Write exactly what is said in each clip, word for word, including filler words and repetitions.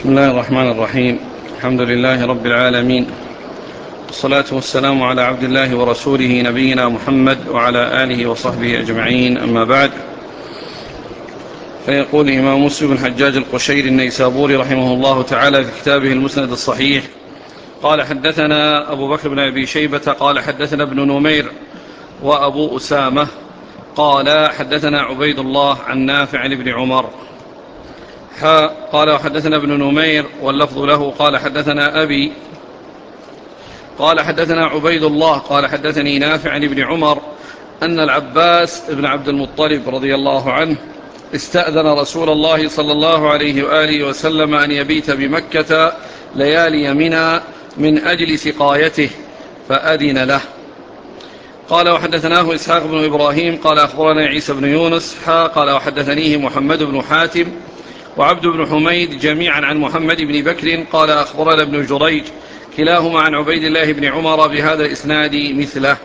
بسم الله الرحمن الرحيم. الحمد لله رب العالمين، والصلاة والسلام على عبد الله ورسوله نبينا محمد وعلى آله وصحبه أجمعين، أما بعد. فيقول الإمام مسلم بن الحجاج القشيري النيسابوري رحمه الله تعالى في كتابه المسند الصحيح: قال حدثنا أبو بكر بن أبي شيبة قال حدثنا ابن نمير وأبو أسامة قال حدثنا عبيد الله عن نافع عن ابن عمر. قال وحدثنا ابن نمير واللفظ له قال حدثنا أبي قال حدثنا عبيد الله قال حدثني نافع عن ابن عمر أن العباس بن عبد المطلب رضي الله عنه استأذن رسول الله صلى الله عليه وآله وسلم أن يبيت بمكة ليالي منى من أجل سقايته فأذن له. قال وحدثناه إسحاق بن إبراهيم قال أخبرنا عيسى بن يونس قال وحدثنيه محمد بن حاتم وعبد بن حميد جميعا عن محمد بن بكر قال أخبرنا ابن جريج كلاهما عن عبيد الله بن عمر بهذا الإسناد مثله.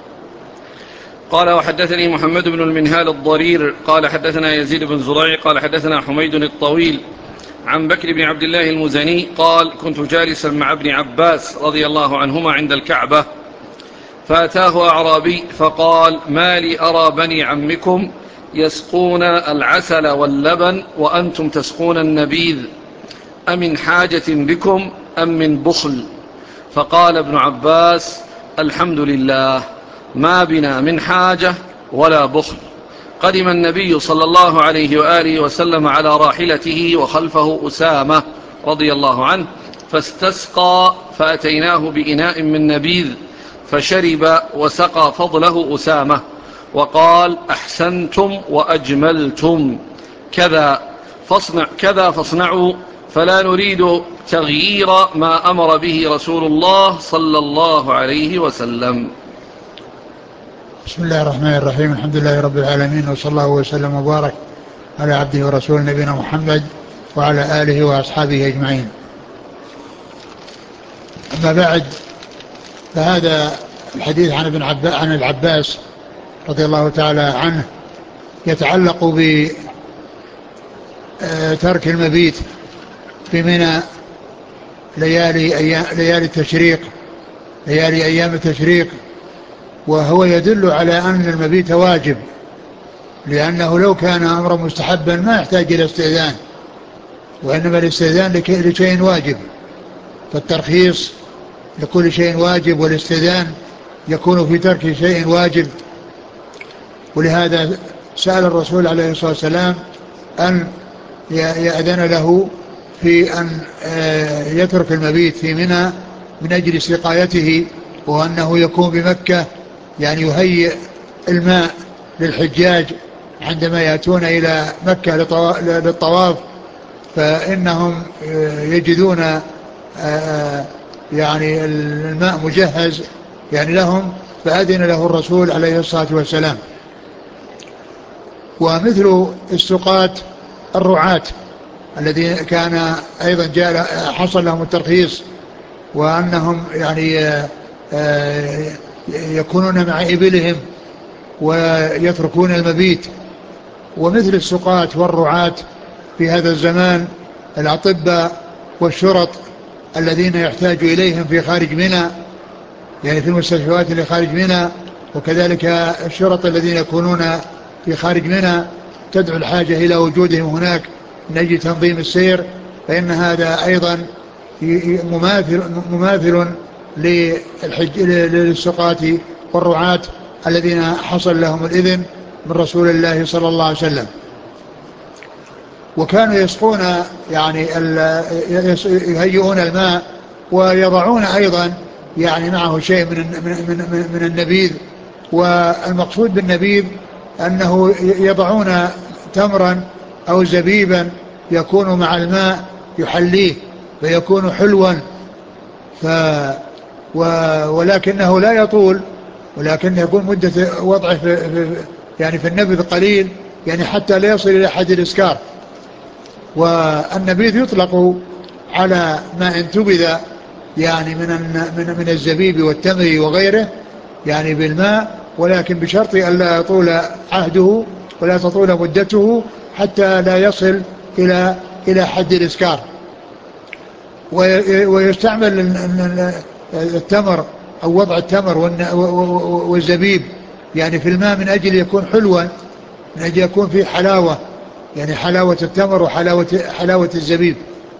قال وحدثني محمد بن المنهال الضرير قال حدثنا يزيد بن زريع قال حدثنا حميد الطويل عن بكر بن عبد الله المزني قال كنت جالسا مع ابن عباس رضي الله عنهما عند الكعبة فأتاه أعرابي فقال: ما لي أرى بني عمكم يسقون العسل واللبن وأنتم تسقون النبيذ، أمن حاجة بكم أم من بخل؟ فقال ابن عباس: الحمد لله، ما بنا من حاجة ولا بخل. قدم النبي صلى الله عليه وآله وسلم على راحلته وخلفه أسامة رضي الله عنه فاستسقى فأتيناه بإناء من نبيذ فشرب وسقى فضله أسامة وقال: أحسنتم وأجملتم، كذا فاصنع كذا فاصنعوا، فلا نريد تغيير ما أمر به رسول الله صلى الله عليه وسلم. بسم الله الرحمن الرحيم. الحمد لله رب العالمين، وصلى الله وسلم وبارك على عبده ورسوله نبينا محمد وعلى آله وأصحابه أجمعين. أما بعد، فهذا الحديث عن ابن عباس عن العباس رضي الله تعالى عنه يتعلق بترك المبيت في منى ليالي أيام ليالي التشريق ليالي أيام التشريق، وهو يدل على أن المبيت واجب، لأنه لو كان أمرا مستحبا ما يحتاج إلى استئذان، وإنما الاستئذان لشيء واجب، فالترخيص لكل شيء واجب والاستئذان يكون في ترك شيء واجب. ولهذا سأل الرسول عليه الصلاة والسلام أن يأذن له في أن يترك المبيت في منى من أجل سقايته، وأنه يكون بمكة، يعني يهيئ الماء للحجاج عندما يأتون إلى مكة للطواف، فإنهم يجدون يعني الماء مجهز يعني لهم، فأذن له الرسول عليه الصلاة والسلام. ومثل السقاة الرعاة الذين كان أيضا جاء حصل لهم الترخيص، وأنهم يعني يكونون مع إبلهم ويتركون المبيت. ومثل السقاة والرعاة في هذا الزمان الأطباء والشرط الذين يحتاج إليهم في خارج منى، يعني في المستشفيات اللي خارج منى، وكذلك الشرط الذين يكونون في خارج منى تدعو الحاجة إلى وجودهم هناك من أجل تنظيم السير، فإن هذا أيضا مماثل, مماثل للسقاة والرعاة الذين حصل لهم الإذن من رسول الله صلى الله عليه وسلم. وكانوا يسقون يعني يهيئون الماء ويضعون أيضا يعني معه شيء من من من النبيذ. والمقصود بالنبيذ أنه يضعون تمرا أو زبيبا يكون مع الماء يحليه فيكون حلوا، ف ولكنه لا يطول، ولكن يكون مدة وضعه في يعني في النبذ قليل، يعني حتى لا يصل إلى حد الإسكار. والنبيذ يطلق على ما انتبذ يعني من من من الزبيب والتمر وغيره يعني بالماء، ولكن بشرط أن لا يطول عهده ولا تطول مدته حتى لا يصل إلى إلى حد الإسكار. ويستعمل التمر أو وضع التمر والزبيب يعني في الماء من أجل يكون حلوا، من أجل يكون فيه حلاوة، يعني حلاوة التمر وحلاوة حلاوة الزبيب.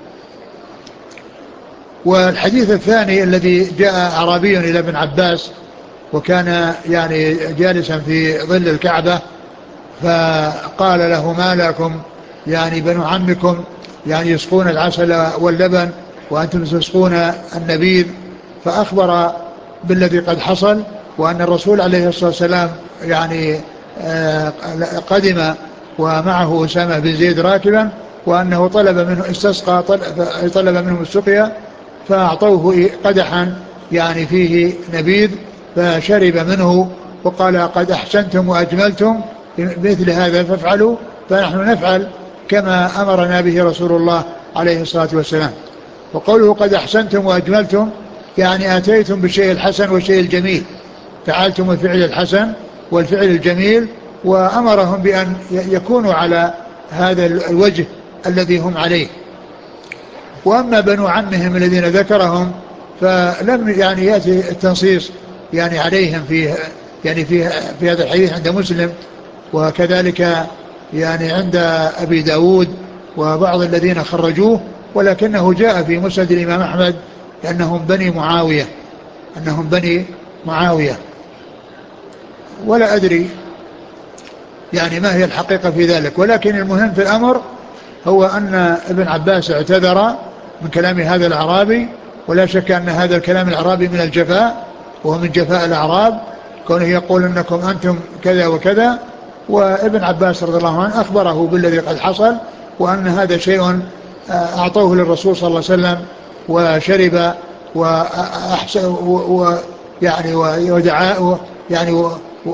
والحديث الثاني الذي جاء أعرابي إلى ابن عباس وكان يعني جالسا في ظل الكعبة، فقال له: ما لكم يعني بنو عمكم يعني يسقون العسل واللبن وأنتم تسقون النبيذ؟ فأخبر بالذي قد حصل، وأن الرسول عليه الصلاة والسلام يعني قدم ومعه أسامة بن زيد راكبا، وأنه طلب منه استسقى طلب منهم السقيا، فأعطوه قدحا يعني فيه نبيذ فشرب منه، وقال: قد أحسنتم وأجملتم مثل هذا فافعلوا، فنحن نفعل كما أمرنا به رسول الله عليه الصلاة والسلام. وقوله قد أحسنتم وأجملتم يعني آتيتم بالشيء الحسن والشيء الجميل، فعلتم الفعل الحسن والفعل الجميل، وأمرهم بأن يكونوا على هذا الوجه الذي هم عليه. وأما بنو عمهم الذين ذكرهم فلم يعني يأتي التنصيص يعني عليهم في يعني في في هذا الحديث عند مسلم، وكذلك يعني عند أبي داود وبعض الذين خرجوه، ولكنه جاء في مسند الإمام أحمد أنهم بني معاوية أنهم بني معاوية ولا أدري يعني ما هي الحقيقة في ذلك. ولكن المهم في الأمر هو أن ابن عباس اعتذر من كلام هذا الأعرابي، ولا شك أن هذا الكلام الأعرابي من الجفاء، وهو من جفاء الأعراب كونه يقول أنكم أنتم كذا وكذا. وابن عباس رضي الله عنه أخبره بالذي قد حصل، وأن هذا شيء أعطوه للرسول صلى الله عليه وسلم وشرب وأحسن ويعني ودعاء يعني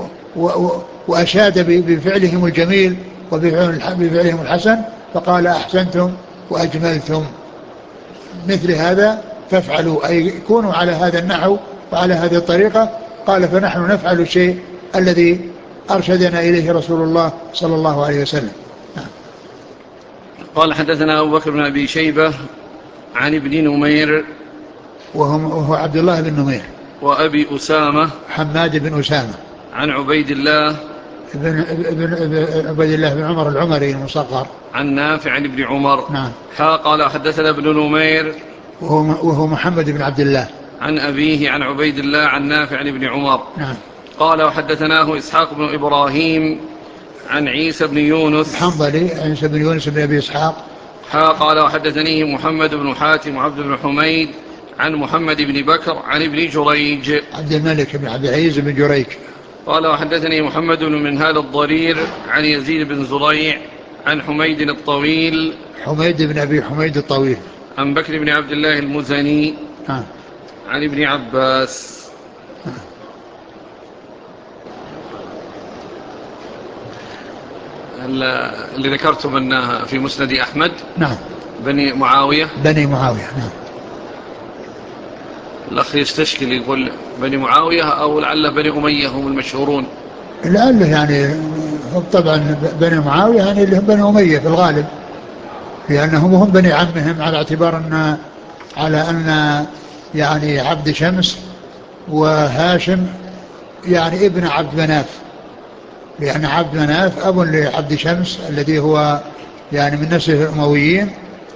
وأشاد بفعلهم الجميل وبفعلهم الحسن، فقال: أحسنتم وأجملتم مثل هذا فافعلوا، أي كونوا على هذا النحو وعلى هذه الطريقة. قال: فنحن نفعل الشيء الذي أرشدنا إليه رسول الله صلى الله عليه وسلم. قال: حدثنا أبو بكر بن أبي شيبة عن ابن نمير وهو عبد الله بن نمير، وأبي أسامة حماد بن أسامة، عن عبيد الله ابن, ابن عبيد الله بن عمر العمري المصغر، عن نافع عن ابن عمر. نعم. قال: حدثنا ابن نمير وهو, وهو محمد بن عبد الله، عن أبيه عن عبيد الله عن نافع عن ابن عمر. نعم. قال: وحدثناه إسحاق بن إبراهيم عن عيسى بن يونس الحنظلي، عيسى بن يونس بن أبي إسحاق. قال: وحدثنيه محمد بن حاتم وعبد بن حميد عن محمد بن بكر عن ابن جريج عبد الملك بن عبد العزيز بن جريج. قال: وحدثني محمد بن منهال الضرير عن يزيد بن زريع عن حميد الطويل حميد بن أبي حميد الطويل عن بكر بن عبد الله المزني ها. عن ابن عباس. ها. اللي ذكرتم أنها في مسند أحمد. نعم. بني معاوية بني معاوية. نعم. الأخ يستشكل يقول بني معاوية أو لعله بني أمية هم المشهورون. لعله يعني طبعا بني معاوية يعني اللي هم بني أمية في الغالب، لأنهم هم بني عمهم، على اعتبار أن على أن يعني عبد شمس وهاشم يعني ابن عبد مناف، لأن عبد مناف أب لعبد شمس الذي هو يعني من نسل الأمويين،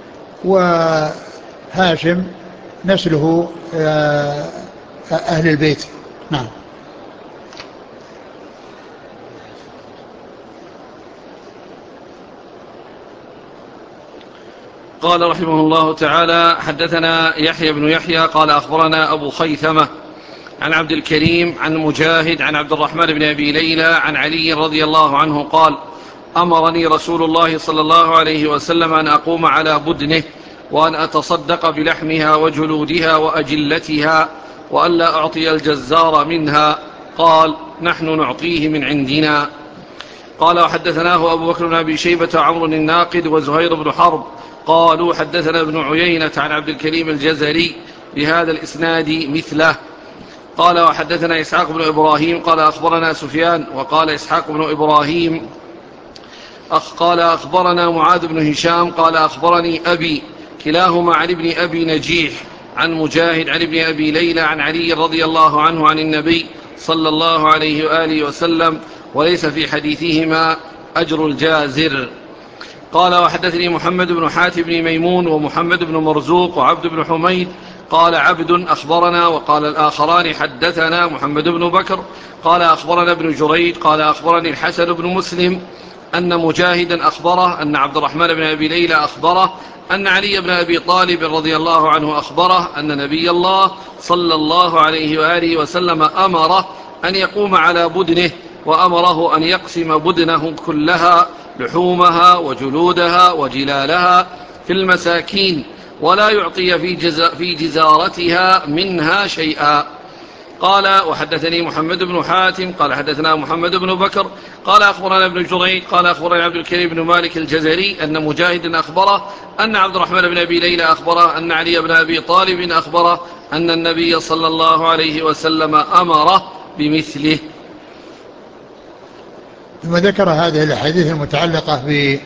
وهاشم نسله أهل البيت. نعم. قال رحمه الله تعالى: حدثنا يحيى بن يحيى قال: أخبرنا أبو خيثمة عن عبد الكريم عن مجاهد عن عبد الرحمن بن أبي ليلى عن علي رضي الله عنه قال: أمرني رسول الله صلى الله عليه وسلم أن أقوم على بدنه وأن أتصدق بلحمها وجلودها وأجلتها وألا أعطي الجزار منها. قال: نحن نعطيه من عندنا. قال: وحدثناه أبو بكر بن أبي شيبة عمرو الناقد وزهير بن حرب قالوا: حدثنا ابن عيينة عن عبد الكريم الجزري بهذا الإسناد مثله. قال: وحدثنا إسحاق بن إبراهيم قال: أخبرنا سفيان. وقال إسحاق بن إبراهيم أخ قال: أخبرنا معاذ بن هشام قال: أخبرني أبي كلاهما عن ابن أبي نجيح عن مجاهد عن ابن أبي ليلى عن علي رضي الله عنه عن النبي صلى الله عليه وآله وسلم، وليس في حديثهما أجر الجازر. قال وحدثني محمد بن حاتم بن ميمون ومحمد بن مرزوق وعبد بن حميد قال عبد أخبرنا، وقال الآخران حدثنا محمد بن بكر قال أخبرنا ابن جريج قال أخبرني الحسن بن مسلم أن مجاهدا أخبره أن عبد الرحمن بن أبي ليلى أخبره أن علي بن أبي طالب رضي الله عنه أخبره أن نبي الله صلى الله عليه وآله وسلم أمره أن يقوم على بدنه، وأمره أن يقسم بدنه كلها لحومها وجلودها وجلالها في المساكين، ولا يعطي في, جز في جزارتها منها شيئا. قال وحدثني محمد بن حاتم قال حدثنا محمد بن بكر قال أخبرنا ابن جريج قال أخبرنا عبد الكريم بن مالك الجزري أن مجاهد أخبره أن عبد الرحمن بن أبي ليلى أخبره أن علي بن أبي طالب أخبره أن النبي صلى الله عليه وسلم أمره بمثله. ثم ذكر هذه الأحاديث المتعلقة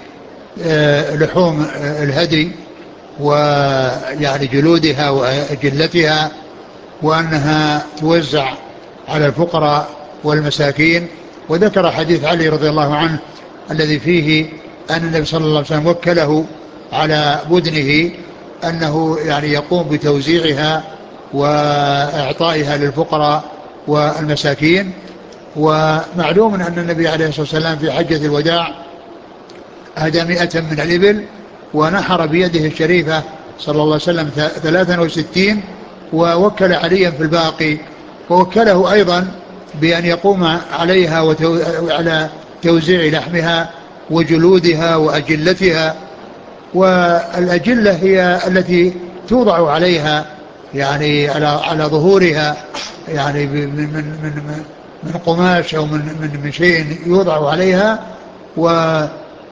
بلحوم الهدي ويعني جلودها وأجلتها، وأنها توزع على الفقراء والمساكين. وذكر حديث علي رضي الله عنه الذي فيه أن النبي صلى الله عليه وسلم وكله على بدنه أنه يعني يقوم بتوزيعها وإعطائها للفقراء والمساكين. ومعلوم أن النبي عليه الصلاة والسلام في حجة الوداع أهدى مئة من الإبل ونحر بيده الشريفة صلى الله عليه وسلم ثلاثا وستين، ووكل عليا في الباقي، ووكله أيضا بأن يقوم عليها وعلى توزيع لحمها وجلودها وأجلتها. والأجلة هي التي توضع عليها يعني على على ظهورها يعني من من من من قماش أو من من من شيء يوضع عليها. وقيل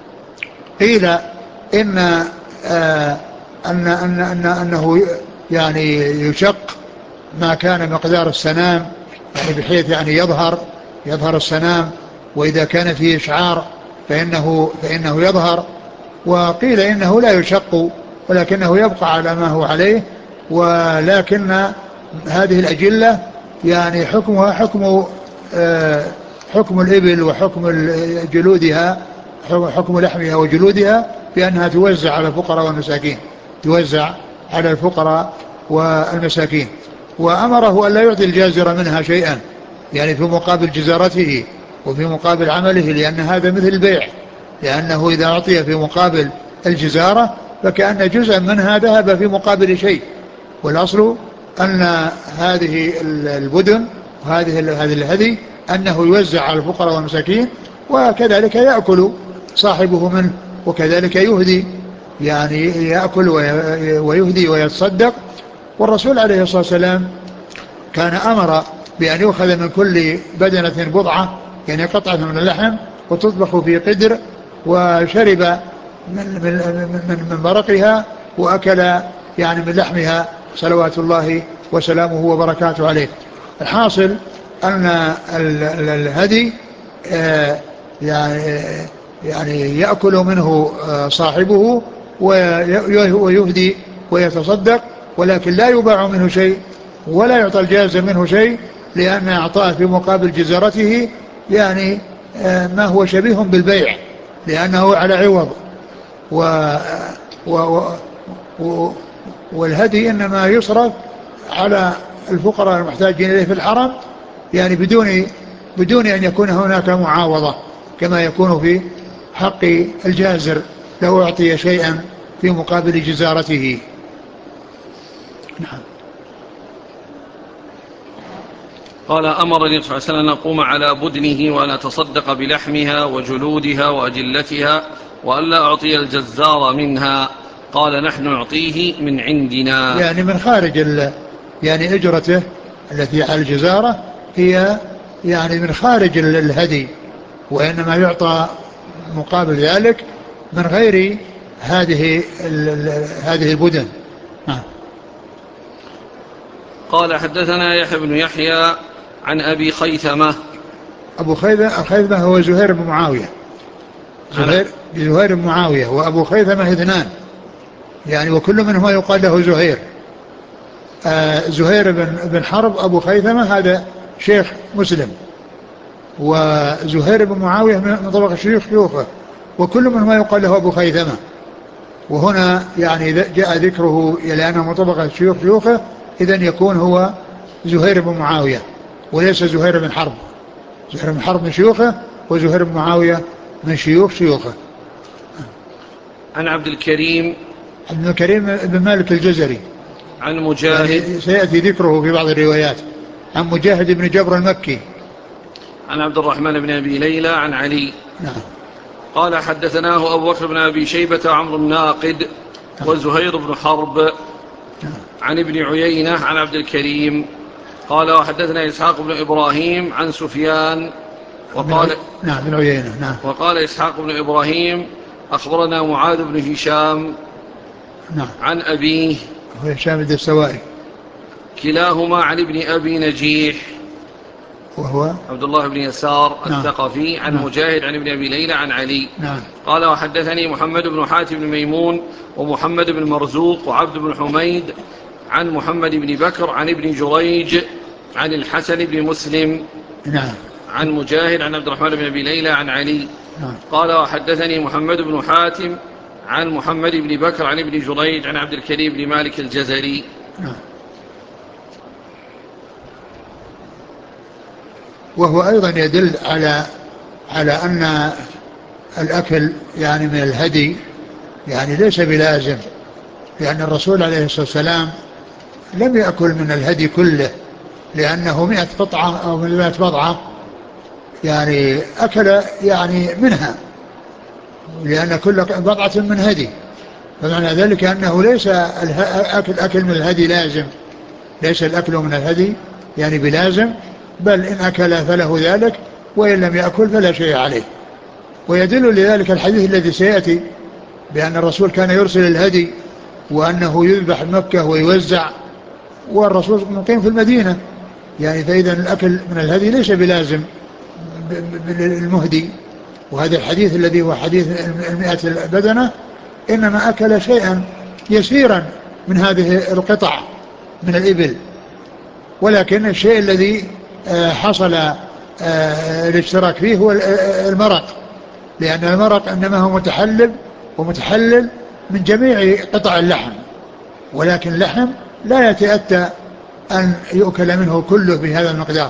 إن آه أن أن أن أنه يعني يشق ما كان مقدار السنام، يعني بحيث يعني يظهر يظهر السنام، وإذا كان فيه إشعار فإنه فإنه يظهر. وقيل إنه لا يشق ولكنه يبقى على ما هو عليه، ولكن هذه الأجلة يعني حكمها حكم آه حكم الإبل وحكم جلودها، حكم لحمها وجلودها، بأنها توزع على الفقراء والمساكين، توزع على الفقراء والمساكين. وأمره أن لا يعطي الجازر منها شيئا، يعني في مقابل جزارته وفي مقابل عمله، لأن هذا مثل البيع، لأنه إذا أعطي في مقابل الجزارة فكأن جزءا منها ذهب في مقابل شيء. والأصل أن هذه البدن وهذه هذه الهدي أنه يوزع على الفقراء والمساكين، وكذلك يأكل صاحبه منه، وكذلك يهدي، يعني يأكل ويهدي ويتصدق. والرسول عليه الصلاة والسلام كان أمر بأن يؤخذ من كل بدنة بضعة، يعني قطعة من اللحم، وتطبخ في قدر، وشرب من, من, من, من مرقها، وأكل يعني من لحمها صلوات الله وسلامه وبركاته عليه. الحاصل أن الهدي يعني يأكل منه صاحبه ويهدي ويتصدق، ولكن لا يباع منه شيء ولا يعطى الجازر منه شيء، لأن أعطاه في مقابل جزارته يعني ما هو شبيه بالبيع، لأنه على عوض. و و و والهدي إنما يصرف على الفقراء المحتاجين إليه في الحرم، يعني بدون بدون أن يكون هناك معاوضة، كما يكون في حق الجازر لو أعطي شيئا في مقابل جزارته. نعم. قال أمرني صلى الله عليه وسلم أن أقوم على بدنه وأن أتصدق بلحمها وجلودها وأجلتها وألا أعطي الجزار منها. قال نحن نعطيه من عندنا، يعني من خارج ال... يعني أجرته التي على الجزارة هي يعني من خارج الهدي، وإنما يعطى مقابل ذلك من غير هذه ال... هذه البدن. نعم. قال حدثنا يحيى بن يحيى عن أبي خيثمة. أبو خيثمة هو زهير بن معاوية، زهير, زهير بن معاوية، وأبو خيثمة اثنان، يعني وكل منهما يقال له زهير. آه زهير بن, بن حرب أبو خيثمة هذا شيخ مسلم، وزهير بن معاوية من طبقة شيوخ شيوخه، وكل منهما يقال له أبو خيثمة. وهنا يعني جاء ذكره لأنه من طبقة شيوخ شيوخه، إذن يكون هو زهير بن معاوية وليس زهير بن حرب. زهير بن حرب من شيوخه، وزهير بن معاوية من شيوخ شيوخه. عن عبد الكريم عبد الكريم بن مالك الجزري، عن مجاهد يعني سيأتي ذكره في بعض الروايات. عن مجاهد بن جبر المكي. عن عبد الرحمن بن أبي ليلى عن علي. نعم. قال حدثناه أبو بكر بن أبي شيبة عمرو الناقد وزهير بن حرب عن ابن عيينة عن عبد الكريم قال وحدثنا إسحاق بن إبراهيم عن سفيان وقال نعم بن عيينة. نعم. وقال إسحاق بن إبراهيم أخبرنا معاذ بن هشام نعم عن أبيه هشام الدستوائي كلاهما عن ابن أبي نجيح وهو عبد الله بن يسار نعم. الثقفي عن نعم. مجاهد عن ابن أبي ليلى عن علي. نعم. قال وحدثني محمد بن حاتم بن ميمون ومحمد بن مرزوق وعبد بن حميد عن محمد بن بكر عن ابن جريج عن الحسن بن مسلم نعم. عن مجاهد عن عبد الرحمن بن أبي ليلى عن علي. نعم. قال وحدثني محمد بن حاتم عن محمد بن بكر عن ابن جريج عن عبد الكريم بن مالك الجزري. نعم. وهو أيضا يدل على على أن الأكل يعني من الهدي يعني ليس بلازم، لأن الرسول عليه الصلاة والسلام لم يأكل من الهدي كله، لأنه مئة قطعة أو من مئة بضعة يعني أكل يعني منها، لأن كل بضعة من هدي، فمعنى ذلك أنه ليس الأكل أكل من الهدي لازم، ليس الأكل من الهدي يعني بلازم، بل إن أكل فله ذلك، وإن لم يأكل فلا شيء عليه. ويدل لذلك الحديث الذي سيأتي بأن الرسول كان يرسل الهدي وأنه يذبح مكة ويوزع، والرسول مقيم في المدينة، يعني فإذا الأكل من الهدي ليس بلازم المهدي. وهذا الحديث الذي هو حديث المئة البدنة إنما أكل شيئا يسيرا من هذه القطع من الإبل، ولكن الشيء الذي حصل الاشتراك فيه هو المرق، لأن المرق إنما هو متحلب ومتحلل من جميع قطع اللحم، ولكن اللحم لا يتأتى أن يؤكل منه كله بهذا المقدار.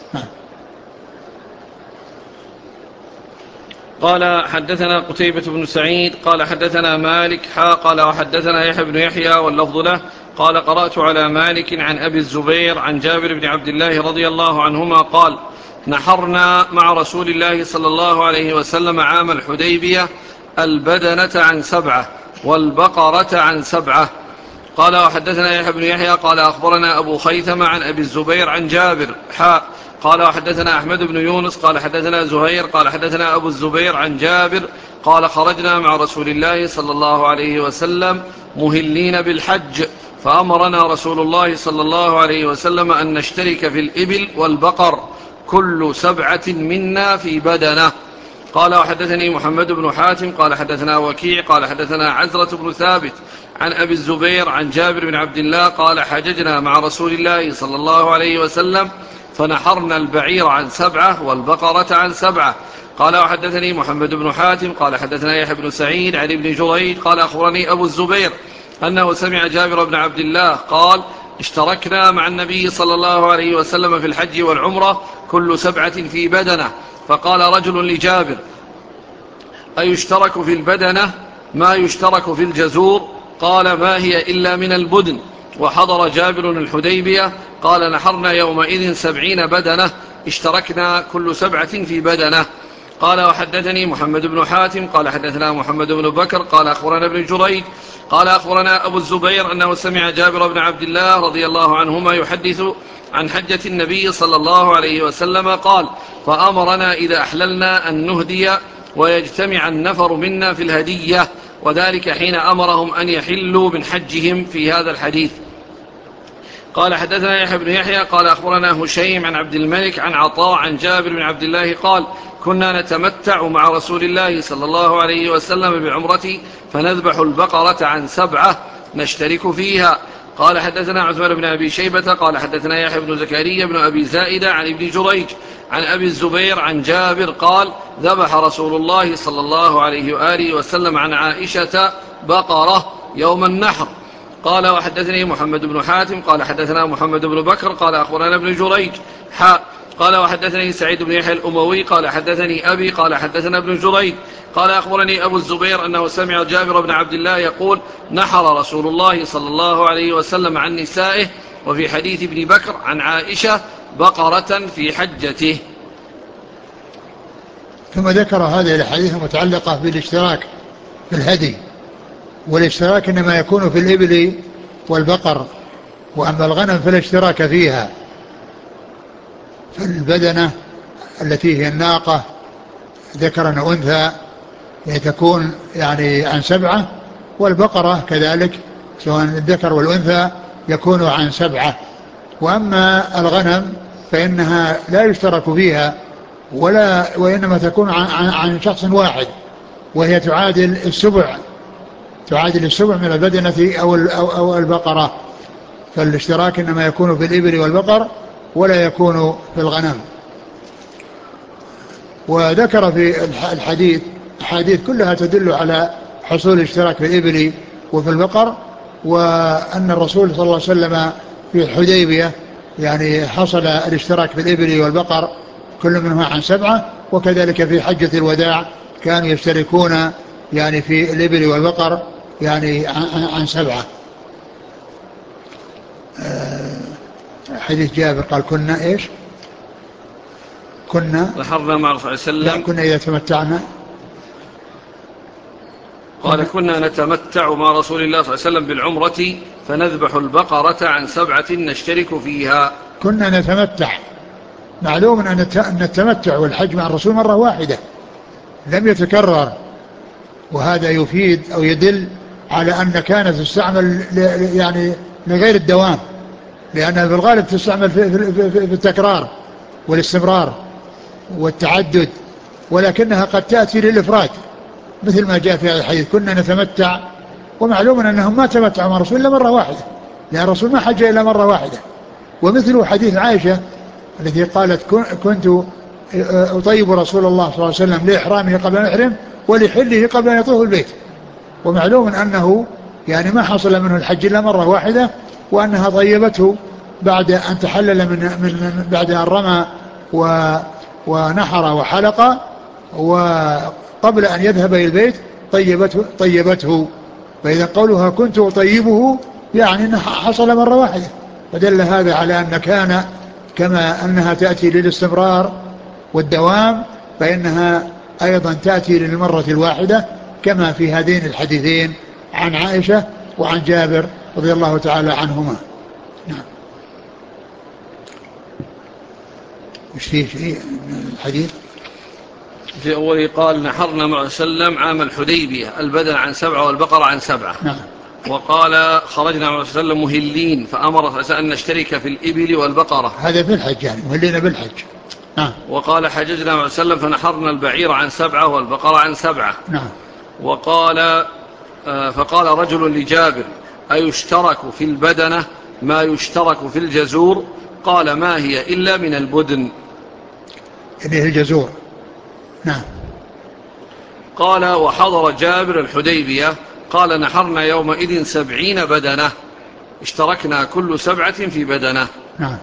قال حدثنا قتيبة بن سعيد قال حدثنا مالك حا قال وحدثنا يحيى بن يحيى واللفظ له قال قرأت على مالك عن أبي الزبير عن جابر بن عبد الله رضي الله عنهما قال نحرنا مع رسول الله صلى الله عليه وسلم عام الحديبية البدنة عن سبعة والبقرة عن سبعة. قال وحدثنا يحيى بن يحيى قال أخبرنا أبو خيثمة عن أبي الزبير عن جابر حاء قال وحدثنا أحمد بن يونس قال حدثنا زهير قال حدثنا أبو الزبير عن جابر قال خرجنا مع رسول الله صلى الله عليه وسلم مهلين بالحج، فأمرنا رسول الله صلى الله عليه وسلم أن نشترك في الإبل والبقر كل سبعة منا في بدنة. قال وحدثني محمد بن حاتم قال حدثنا وكيع قال حدثنا عزرة بن ثابت عن أبي الزبير عن جابر بن عبد الله قال حججنا مع رسول الله صلى الله عليه وسلم فنحرنا البعير عن سبعة والبقرة عن سبعة. قال وحدثني محمد بن حاتم قال حدثنا يحيى بن سعيد عن ابن جريج قال أخبرني أبو الزبير أنه سمع جابر بن عبد الله قال اشتركنا مع النبي صلى الله عليه وسلم في الحج والعمرة كل سبعة في بدنة، فقال رجل لجابر أيشترك في البدنة ما يشترك في الجزور؟ قال ما هي إلا من البدن. وحضر جابر الحديبية قال نحرنا يومئذ سبعين بدنة اشتركنا كل سبعة في بدنة. قال وحدثني محمد بن حاتم قال حدثنا محمد بن بكر قال أخبرنا ابن جريج قال أخبرنا أبو الزبير أنه سمع جابر بن عبد الله رضي الله عنهما يحدث عن حجة النبي صلى الله عليه وسلم قال فأمرنا إذا أحللنا أن نهدي ويجتمع النفر منا في الهدية، وذلك حين أمرهم أن يحلوا من حجهم في هذا الحديث. قال حدثنا يحيى بن يحيى قال أخبرنا هشيم عن عبد الملك عن عطاء عن جابر بن عبد الله قال كنا نتمتع مع رسول الله صلى الله عليه وسلم بعمرة فنذبح البقرة عن سبعة نشترك فيها. قال حدثنا عثمان بن أبي شيبة قال حدثنا يحيى بن زكريا بن أبي زائدة عن ابن جريج عن أبي الزبير عن جابر قال ذبح رسول الله صلى الله عليه وآله وسلم عن عائشة بقرة يوم النحر. قال وحدثني محمد بن حاتم قال حدثنا محمد بن بكر قال أخبرنا ابن جريج حاء قال وحدثني سعيد بن يحيى الأموي قال حدثني أبي قال حدثنا ابن جريج قال أخبرني أبو الزبير أنه سمع جابر بن عبد الله يقول نحر رسول الله صلى الله عليه وسلم عن نسائه. وفي حديث ابن بكر عن عائشة بقرة في حجته. ثم ذكر هذه الحديث المتعلقة بالاشتراك في الهدي، والاشتراك إنما يكون في الإبل والبقر، وأما الغنم فلا اشتراك فيها. فالبدنة التي هي الناقة ذكرا وأنثى تكون يعني عن سبعة، والبقرة كذلك سواء الذكر والأنثى يكون عن سبعة. وأما الغنم فإنها لا يشترك فيها ولا وإنما تكون عن, عن شخص واحد، وهي تعادل السبع تعادل السبع من البدنة أو, أو, أو البقرة. فالاشتراك إنما يكون في الإبل والبقر ولا يكون في الغنم. وذكر في الحديث حديث كلها تدل على حصول الاشتراك في الإبل وفي البقر، وأن الرسول صلى الله عليه وسلم في الحديبية يعني حصل الاشتراك في الإبل والبقر كل منهما عن سبعة، وكذلك في حجة الوداع كانوا يشتركون يعني في الإبل والبقر يعني عن سبعة. حديث جابر قال كنا إيش كنا نحرنا مع الرسول صلى الله عليه وسلم كنا إذا تمتعنا قال كنا نتمتع مع رسول الله صلى الله عليه وسلم بالعمرة فنذبح البقرة عن سبعة نشترك فيها. كنا نتمتع، معلوم أن التمتع والحج مع الرسول مرة واحدة لم يتكرر، وهذا يفيد أو يدل على أن كانت تستعمل يعني لغير الدوام، لأنها في الغالب تستعمل في, في, في, في التكرار والاستمرار والتعدد، ولكنها قد تأتي للإفراد مثل ما جاء في هذا الحديث كنا نتمتع. ومعلوم أنهم ما تمتعوا مع الرسول إلا مرة واحدة، لأن الرسول ما حج إلا مرة واحدة. ومثل حديث عائشة التي قالت كنت أطيب رسول الله صلى الله عليه وسلم لإحرامه قبل أن يحرم ولحله قبل أن يطوف البيت. ومعلوم أنه يعني ما حصل منه الحج إلا مرة واحدة، وأنها طيبته بعد أن تحلل من, من بعد أن رمى ونحر وحلق، وقبل أن يذهب إلى البيت طيبته, طيبته. فإذا قولها كنت أطيبه يعني أنها حصل مرة واحدة، فدل هذا على أن كان كما أنها تأتي للاستمرار والدوام فإنها أيضا تأتي للمرة الواحدة، كما في هذين الحديثين عن عائشة وعن جابر رضي الله تعالى عنهما. نعم. وش فيه شيء من الحديث؟ في أوله قال نحرنا مع وسلم عام الحديبية البدن عن سبعة والبقرة عن سبعة. نعم. وقال خرجنا مع وسلم مهلين فأمر أن نشترك في الإبل والبقرة. هذا في الحج يعني مهلين بالحج. نعم. وقال حججنا مع وسلم فنحرنا البعير عن سبعة والبقرة عن سبعة. نعم. وقال فقال رجل لجابر أيشترك في البدنة ما يشترك في الجزور؟ قال ما هي إلا من البدن، يعني الجزور. نعم. قال وحضر جابر الحديبية قال نحرنا يومئذ سبعين بدنة اشتركنا كل سبعة في بدنة. نعم.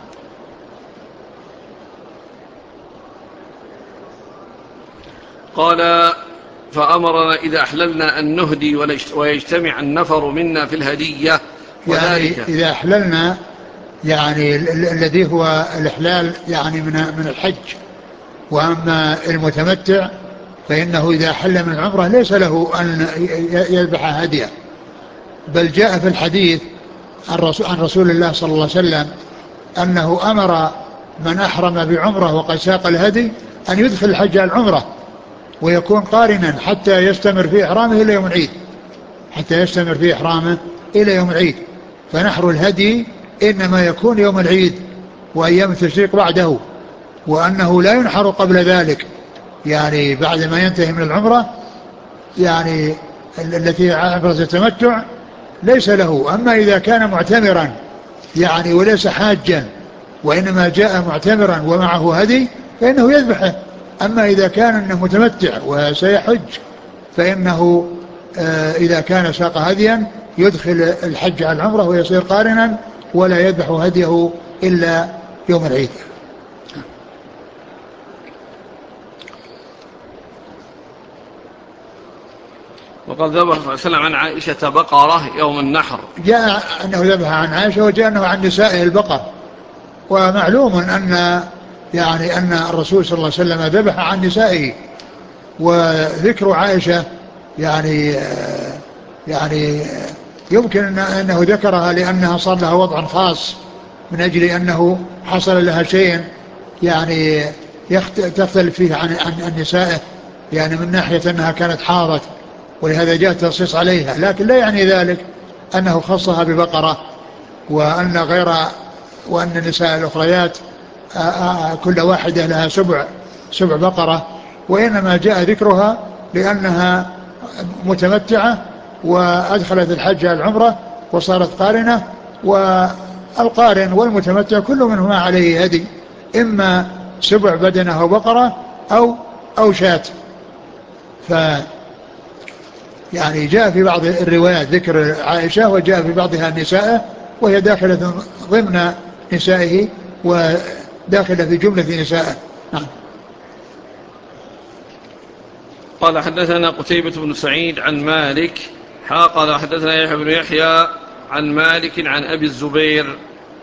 قال فأمرنا إذا أحللنا أن نهدي ويجتمع النفر منا في الهدية. يعني إذا أحللنا يعني الذي هو الإحلال يعني من من الحج. وأما المتمتع فإنه إذا حل من العمرة ليس له أن يذبح هديه، بل جاء في الحديث عن رسول الله صلى الله عليه وسلم أنه أمر من أحرم بعمرة وقد ساق الهدي أن يدخل الحج على العمرة ويكون قارنا حتى يستمر في إحرامه إلى يوم العيد حتى يستمر في إحرامه إلى يوم العيد. فنحر الهدي إنما يكون يوم العيد وأيام التشريق بعده، وأنه لا ينحر قبل ذلك، يعني بعد ما ينتهي من العمرة يعني التي عمرة التمتع ليس له. أما إذا كان معتمرا يعني وليس حاجا وإنما جاء معتمرا ومعه هدي فإنه يذبحه. أما إذا كان أنه متمتع وسيحج فإنه آه إذا كان ساق هديا يدخل الحج على العمرة ويصير قارنا ولا يذبح هديه إلا يوم العيد. وقد ذبح صلى الله عليه وسلم عن عائشة بقرة يوم النحر. جاء أنه ذبح عن عائشة وجاء أنه عن نسائه البقر. ومعلوم أن يعني أن الرسول صلى الله عليه وسلم ذبح عن نسائه. وذكر عائشة يعني يعني يمكن أنه ذكرها لأنها صار لها وضع خاص من أجل أنه حصل لها شيء يعني تختلف فيه عن عن نسائه يعني من ناحية أنها كانت حاضت ولهذا جاء التنصيص عليها. لكن لا يعني ذلك أنه خصها ببقرة وأن غير وأن النساء الأخريات كل واحدة لها سبع سبع بقرة. وإنما جاء ذكرها لأنها متمتعة وأدخلت الحج على العمرة وصارت قارنة. والقارن والمتمتع كل منهما عليه هدي إما سبع بدنة أو بقرة أو أو شاة. ف يعني جاء في بعض الروايات ذكر عائشة وجاء في بعضها نسائه وهي داخلة ضمن نسائه وداخلة في جملة نسائه. نعم. قال حدثنا قتيبة بن سعيد عن مالك حا قال حدثنا يحيى بن يحيى عن مالك عن أبي الزبير.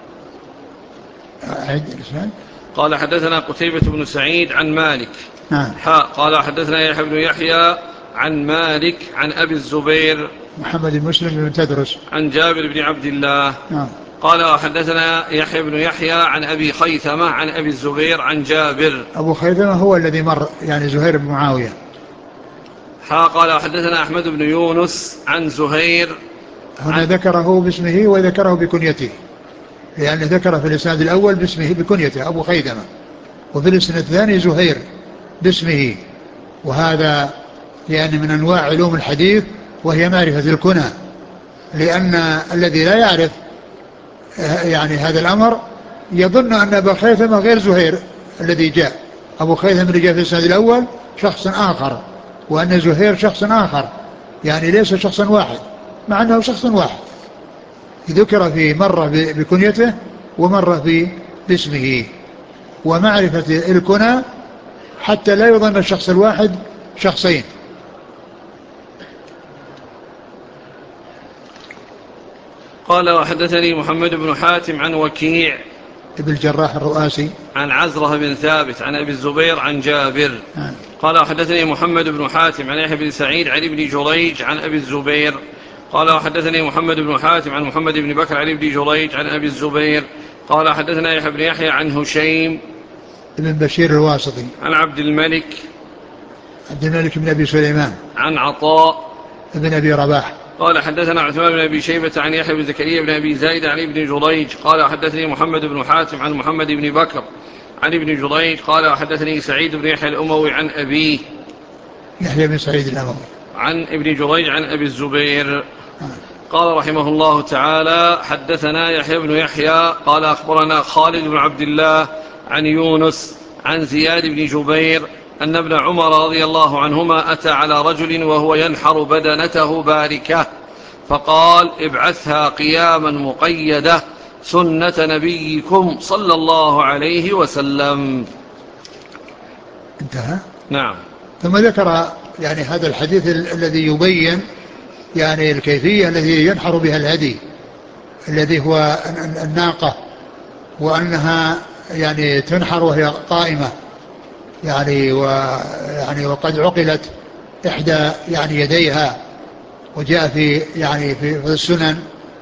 قال حدثنا قتيبة بن سعيد عن مالك نعم. حا قال حدثنا يحيى بن يحيى عن مالك عن أبي الزبير محمد المسلم بن تدرس عن جابر بن عبد الله. نعم. قال حدثنا يحيى بن يحيى عن أبي خيثمة عن أبي الزبير عن جابر. أبو خيثمة هو الذي مر يعني زهير بن معاوية. حا قال حدثنا أحمد بن يونس عن زهير. هنا ذكره باسمه وذكره بكنيته لأنه ذكر في الإسناد الأول باسمه بكنيته أبو خيثمة وفي الإسناد الثاني زهير باسمه. وهذا يعني من أنواع علوم الحديث وهي معرفة الكنى لأن الذي لا يعرف يعني هذا الأمر يظن أن أبو خيثمة غير زهير الذي جاء. أبو خيثمة اللي جاء في الإسناد الأول شخص آخر وأن زهير شخص آخر يعني ليس شخصا واحد مع أنه شخص واحد ذكر في مرة بكنيته ومرة في باسمه. ومعرفة الكنى حتى لا يظن الشخص الواحد شخصين. قال وحدثني محمد بن حاتم عن وكيع ابن الجراح الرؤاسي عن عزرة بن ثابت عن أبي الزبير عن جابر. آه. قال وحدثني محمد بن حاتم عن يحيى بن سعيد عن ابن جريج عن أبي الزبير. قال وحدثني محمد بن حاتم عن محمد بن بكر عن ابن جريج عن أبي الزبير. قال حدثنا يحيى بن يحيى عن هشيم ابن بشير الواسطي عن عبد الملك عبد الملك بن أبي سليمان عن عطاء ابن أبي رباح. قال حدثنا عثمان بن أبي شيبة عن يحيى بن زكريا بن أبي زايد عن ابن جريج. قال حدثني محمد بن حاتم عن محمد بن بكر عن ابن جريج. قال حدثني سعيد بن يحيى الأموي عن أبيه يحيى بن سعيد الأموي عن ابن جريج عن أبي الزبير. قال رحمه الله تعالى حدثنا يحيى بن يحيى قال أخبرنا خالد بن عبد الله عن يونس عن زياد بن جبير أن ابن عمر رضي الله عنهما أتى على رجل وهو ينحر بدنته باركة فقال ابعثها قياما مقيدة سنة نبيكم صلى الله عليه وسلم. انتهى. نعم. ثم ذكر يعني هذا الحديث الذي يبين يعني الكيفية التي ينحر بها الهدي الذي هو الناقة وأنها يعني تنحر وهي قائمة يعني ويعني وقد عقلت إحدى يعني يديها. وجاء في يعني في السنن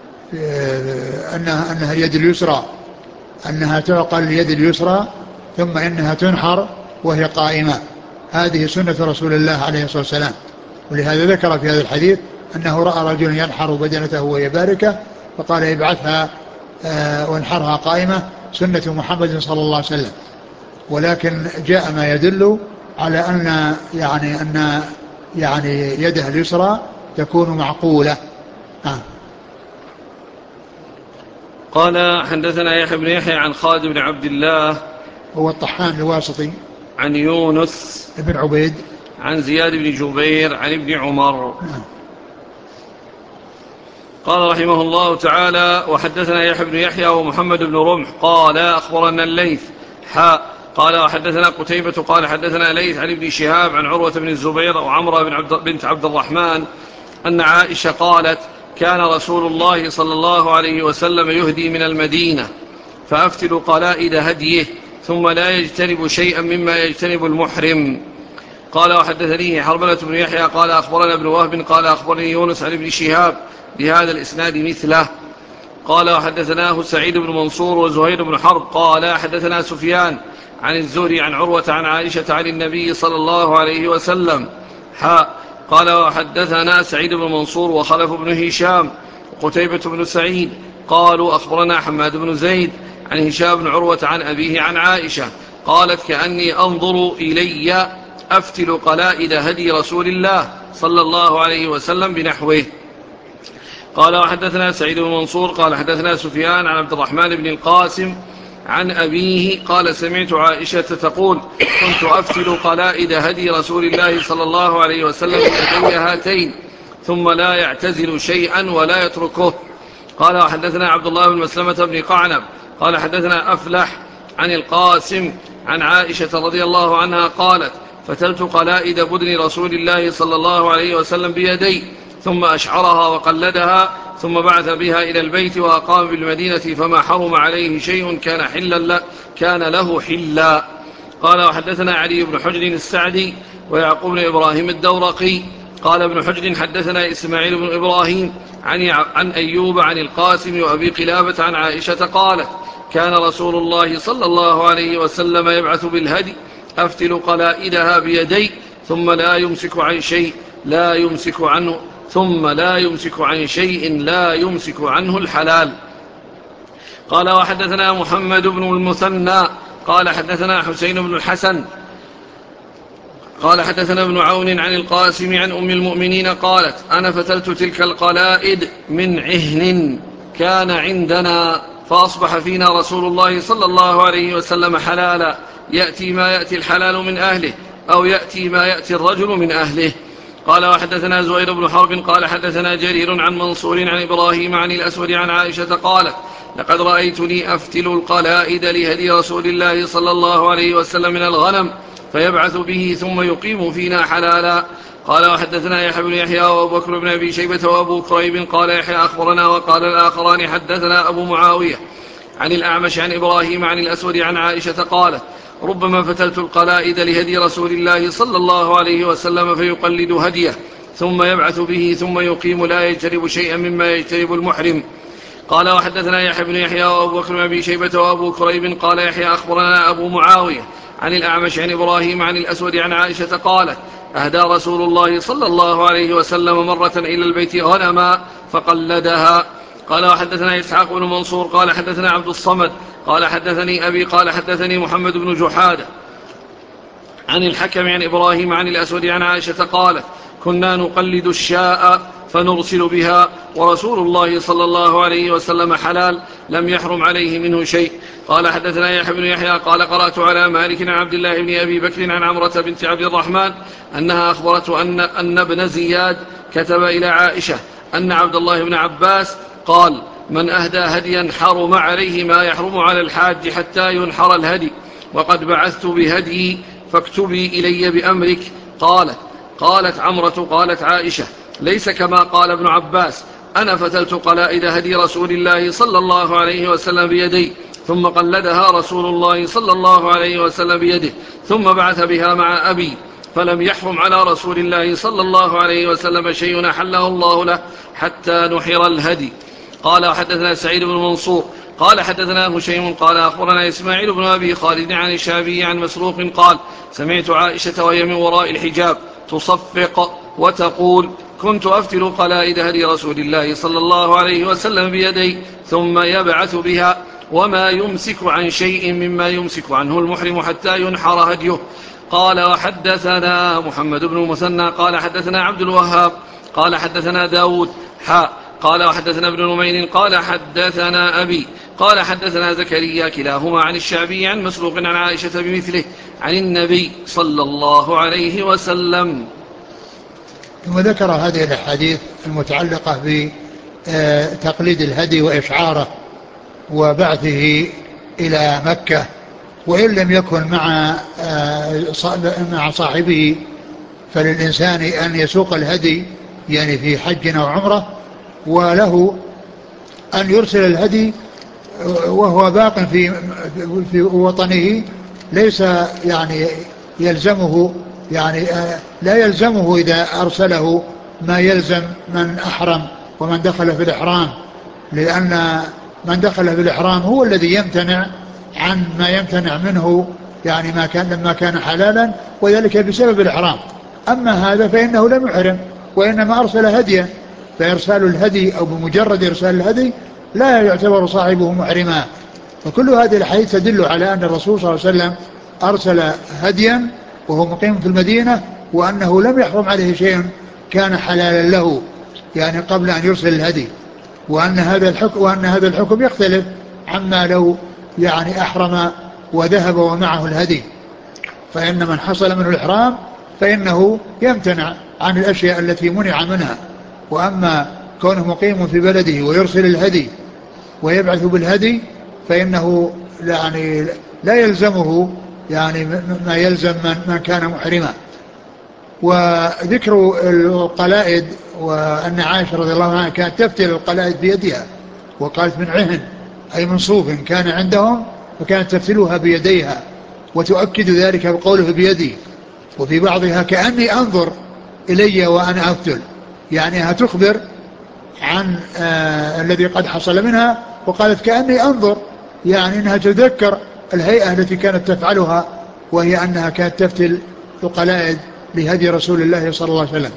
أنها أنها اليد اليسرى أنها تعقل اليد اليسرى ثم إنها تنحر وهي قائمة. هذه سنة رسول الله عليه الصلاة والسلام. ولهذا ذكر في هذا الحديث أنه رأى رجل ينحر بدنته وهي باركة فقال ابعثها وانحرها قائمة سنة محمد صلى الله عليه وسلم. ولكن جاء ما يدل على أن يعني أن يعني يده اليسرى تكون معقولة. آه. قال حدثنا يحيى بن يحيى عن خالد بن عبد الله هو الطحان الواسطي عن يونس ابن عبيد عن زياد بن جبير عن ابن عمر. آه. قال رحمه الله تعالى وحدثنا يحيى بن يحيى ومحمد بن رمح قال أخبرنا الليث حاء قال وحدثنا قتيبة قال حدثنا ليث عن ابن شهاب عن عروة بن الزبير وعمرة بن عبد بنت عبد الرحمن أن عائشة قالت كان رسول الله صلى الله عليه وسلم يهدي من المدينة فأفتل قلائد هديه ثم لا يجتنب شيئا مما يجتنب المحرم. قال وحدثني حرملة بن يحيى قال أخبرنا ابن وهب قال أخبرني يونس عن ابن شهاب بهذا الإسناد مثله. قال وحدثناه سعيد بن منصور وزهير بن حرب قال حدثنا سفيان عن الزهري عن عروة عن عائشة عن النبي صلى الله عليه وسلم حاء قال وحدثنا سعيد بن منصور وخلف بن هشام وقتيبة بن سعيد قالوا أخبرنا حماد بن زيد عن هشام بن عروة عن أبيه عن عائشة قالت كأني أنظر إلي أفتل قلائد هدي رسول الله صلى الله عليه وسلم بنحوه. قال وحدثنا سعيد بن منصور قال حدثنا سفيان عن عبد الرحمن بن القاسم عن أبيه قال سمعت عائشة تقول كنت أفتل قلائد هدي رسول الله صلى الله عليه وسلم بيدي هاتين ثم لا يعتزل شيئا ولا يتركه. قال وحدثنا عبد الله بن مسلمة بن قعنب قال حدثنا أفلح عن القاسم عن عائشة رضي الله عنها قالت فتلت قلائد بدن رسول الله صلى الله عليه وسلم بيدي ثم أشعرها وقلدها ثم بعث بها إلى البيت وأقام بالمدينة فما حرم عليه شيء كان, حلا كان له حلا. قال وحدثنا علي بن حجر السعدي ويعقوب بن إبراهيم الدورقي قال ابن حجر حدثنا إسماعيل بن إبراهيم عن, عن أيوب عن القاسم وأبي قلابة عن عائشة قالت كان رسول الله صلى الله عليه وسلم يبعث بالهدي أفتل قلائدها بيدي ثم لا يمسك عن شيء لا يمسك عنه ثم لا يمسك عن شيء لا يمسك عنه الحلال. قال وحدثنا محمد بن المثنى قال حدثنا حسين بن الحسن قال حدثنا ابن عون عن القاسم عن أم المؤمنين قالت أنا فتلت تلك القلائد من عهن كان عندنا فأصبح فينا رسول الله صلى الله عليه وسلم حلالا يأتي ما يأتي الحلال من أهله أو يأتي ما يأتي الرجل من أهله. قال وحدثنا زهير بن حرب قال حدثنا جرير عن منصور عن إبراهيم عن الأسود عن عائشة قالت لقد رأيتني أفتل القلائد لهدي رسول الله صلى الله عليه وسلم من الغنم فيبعث به ثم يقيم فينا حلالا. قال وحدثنا يحيى بن يحيى وأبو بكر بن أبي شيبة وأبو كريب قال يحيى أخبرنا وقال الآخران حدثنا أبو معاوية عن الأعمش عن إبراهيم عن الأسود عن عائشة قالت ربما فتلت القلائد لهدي رسول الله صلى الله عليه وسلم فيقلد هديه ثم يبعث به ثم يقيم لا يجتنب شيئا مما يجتنب المحرم. قال وحدثنا يحيى بن يحيى وأبو بكر بن أبي شيبة وأبو كريب قال يحيى أخبرنا أبو معاوية عن الأعمش عن إبراهيم عن الأسود عن عائشة قالت أهدى رسول الله صلى الله عليه وسلم مرة إلى البيت غنما فقلدها. قال وحدثنا إسحاق بن منصور قال حدثنا عبد الصمد قال حدثني أبي قال حدثني محمد بن جحادة عن الحكم عن إبراهيم عن الأسود عن عائشة قالت كنا نقلد الشاء فنرسل بها ورسول الله صلى الله عليه وسلم حلال لم يحرم عليه منه شيء. قال حدثنا يحيى بن يحيى قال قرأت على مالك عن عبد الله بن أبي بكر عن عمرة بنت عبد الرحمن أنها أخبرته أن, أن ابن زياد كتب إلى عائشة أن عبد الله بن عباس قال من أهدى هديا حرم عليه ما يحرم على الحاج حتى ينحر الهدي وقد بعثت بهدي فاكتبي إلي بأمرك. قالت قالت عمرة قالت عائشة ليس كما قال ابن عباس أنا فتلت قلائد هدي رسول الله صلى الله عليه وسلم بيدي ثم قلدها رسول الله صلى الله عليه وسلم بيده ثم بعث بها مع أبي فلم يحرم على رسول الله صلى الله عليه وسلم شيء أحله الله له حتى نحر الهدي. قال وحدثنا سعيد بن منصور قال حدثنا هشيم قال أخبرنا إسماعيل بن أبي خالد عن الشعبي عن مسروق قال سمعت عائشة وهي من وراء الحجاب تصفق وتقول كنت أفتل قلائد هدي رسول الله صلى الله عليه وسلم بيدي ثم يبعث بها وما يمسك عن شيء مما يمسك عنه المحرم حتى ينحر هديه. قال وحدثنا محمد بن المثنى قال حدثنا عبد الوهاب قال حدثنا داود حاء قال وحدثنا ابن نمير قال حدثنا أبي قال حدثنا زكريا كلاهما عن الشعبي عن مسروق عن عائشة بمثله عن النبي صلى الله عليه وسلم. ثم ذكر هذه الأحاديث المتعلقة بتقليد الهدي وإشعاره وبعثه إلى مكة، وإن لم يكن مع مع صاحبه فللإنسان أن يسوق الهدي يعني في حج أو عمرة، وله أن يرسل الهدي وهو باق في في وطنه، ليس يعني يلزمه يعني لا يلزمه إذا أرسله ما يلزم من أحرم ومن دخل في الإحرام، لأن من دخل في الإحرام هو الذي يمتنع عن ما يمتنع منه يعني ما كان لما كان حلالا، وذلك بسبب الإحرام. أما هذا فإنه لم يحرم وإنما أرسل هديا، فإرسال الهدي أو بمجرد إرسال الهدي لا يعتبر صاحبه محرما. وكل هذه الحديث تدل على أن الرسول صلى الله عليه وسلم أرسل هديا وهو مقيم في المدينة، وأنه لم يحرم عليه شيء كان حلالا له يعني قبل أن يرسل الهدي، وأن هذا الحكم وأن هذا الحكم يختلف عما لو يعني أحرم وذهب ومعه الهدي، فإن من حصل منه الإحرام فإنه يمتنع عن الأشياء التي منع منها. وأما كونه مقيم في بلده ويرسل الهدي ويبعث بالهدي فإنه يعني لا يلزمه يعني ما يلزم من, من كان محرما. وذكر القلائد وأن عائشة رضي الله عنها كانت تفتل القلائد بيدها، وقالت من عهن أي من صوف كان عندهم، فكانت تفتلها بيديها، وتؤكد ذلك بقوله بيدي. وفي بعضها كأني أنظر إلي وأنا أفتل، يعني هتخبر عن آه الذي قد حصل منها، وقالت كأني أنظر يعني أنها تذكر الهيئة التي كانت تفعلها، وهي أنها كانت تفتل القلائد لهدي رسول الله صلى الله عليه وسلم.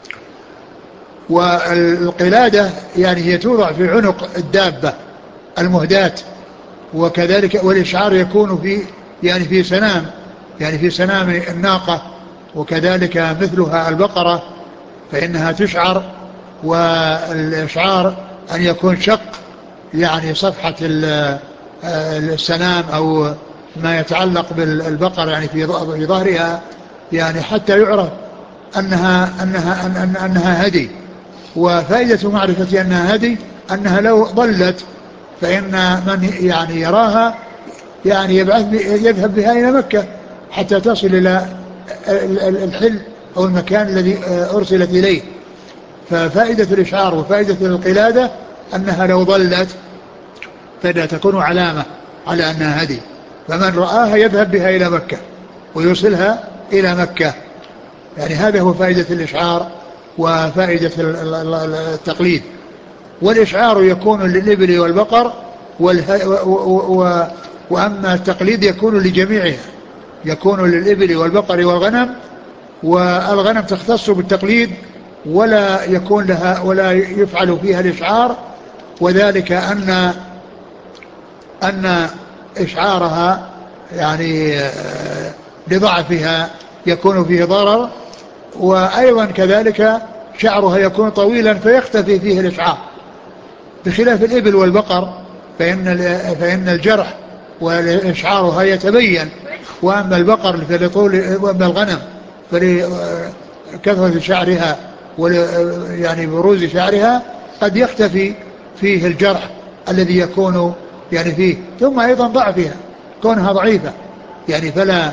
والقلادة يعني هي توضع في عنق الدابة المهداة، وكذلك والإشعار يكون في يعني في سنام يعني في سنام الناقة، وكذلك مثلها البقرة فإنها تشعر. والإشعار أن يكون شق يعني صفحة السنام أو ما يتعلق بالبقر يعني في ظهرها، يعني حتى يعرف أنها, أنها, أن أنها هدي. وفائدة معرفة أنها هدي أنها لو ضلت فإن من يعني يراها يعني يبعث يذهب بها إلى مكة حتى تصل إلى الحل أو المكان الذي أرسلت إليه. ففائدة الإشعار وفائدة القلادة أنها لو ضلت فإنها تكون علامة على أنها هدي، فمن رآها يذهب بها إلى مكة ويوصلها إلى مكة. يعني هذا هو فائدة الإشعار وفائدة التقليد. والإشعار يكون للإبل والبقر والها و... وأما التقليد يكون لجميعها، يكون للإبل والبقر والغنم، والغنم تختص بالتقليد ولا يكون لها ولا يفعل فيها الإشعار، وذلك أن أن إشعارها يعني لضعفها يكون فيه ضرر، وأيضا كذلك شعرها يكون طويلا فيختفي فيه الإشعار، بخلاف الإبل والبقر فإن فإن الجرح والإشعارها يتبين. وأما البقر فلطول وأما الغنم فلكثرة شعرها يعني بروز شعرها قد يختفي فيه الجرح الذي يكون يعني فيه. ثم أيضا ضعفها كونها ضعيفة يعني فلا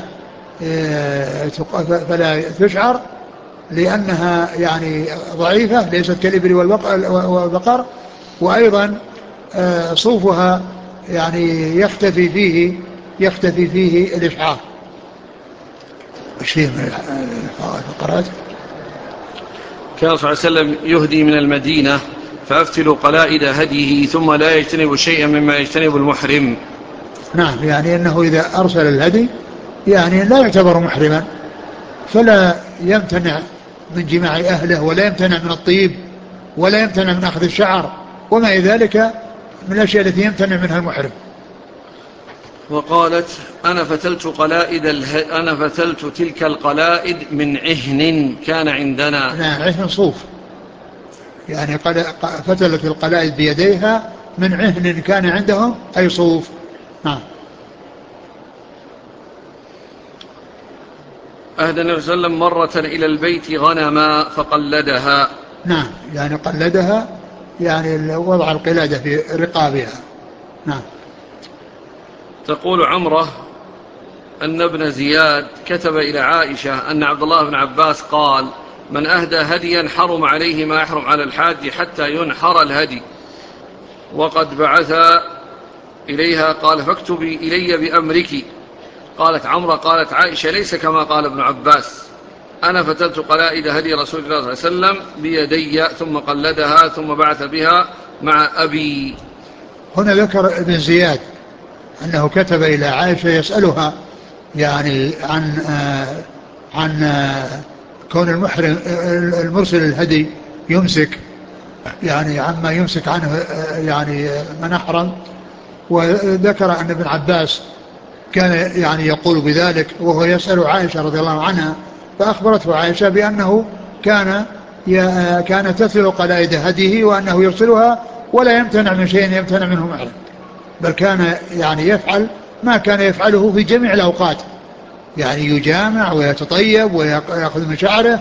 فلا تشعر لأنها يعني ضعيفة ليست كالإبل والبقر. وأيضا صوفها يعني يختفي فيه يختفي فيه الإشعار. شيء من الفقرات. كان صلى الله عليه وسلم يهدي من المدينة فأفتل قلائد هديه ثم لا يجتنب شيئا مما يجتنب المحرم. نعم، يعني أنه إذا أرسل الهدي يعني لا يعتبر محرما، فلا يمتنع من جماع أهله ولا يمتنع من الطيب ولا يمتنع من أخذ الشعر وما ذلك من الأشياء التي يمتنع منها المحرم. وقالت أنا فتلت قلائد اله... أنا فتلت تلك القلائد من عهن كان عندنا. نعم عهن صوف، يعني قل... فتلت القلائد بيديها من عهن كان عندهم أي صوف. نعم. أهدى النبي صلى الله عليه وسلم مرة إلى البيت غنما فقلدها. نعم يعني قلدها، يعني وضع القلادة في رقابها. نعم. تقول عمرة أن ابن زياد كتب إلى عائشة أن عبد الله بن عباس قال من أهدى هديا حرم عليه ما يحرم على الحاج حتى ينحر الهدي، وقد بعث إليها قال فاكتبي إلي بأمرك. قالت عمرة قالت عائشة ليس كما قال ابن عباس، أنا فتلت قلائد هدي رسول الله صلى الله عليه وسلم بيدي ثم قلدها ثم بعث بها مع أبي. هنا ذكر ابن زياد أنه كتب إلى عائشة يسألها يعني عن آه عن آه كون المحرم المرسل الهدي يمسك، يعني عما يمسك عنه آه يعني من أحرم. وذكر أن ابن عباس كان يعني يقول بذلك وهو يسأل عائشة رضي الله عنها، فأخبرته عائشة بأنه كان كان تثل قلائد هديه وأنه يرسلها ولا يمتنع من شيء يمتنع منه محرم، بل كان يعني يفعل ما كان يفعله في جميع الأوقات، يعني يجامع ويتطيب ويأخذ من شعره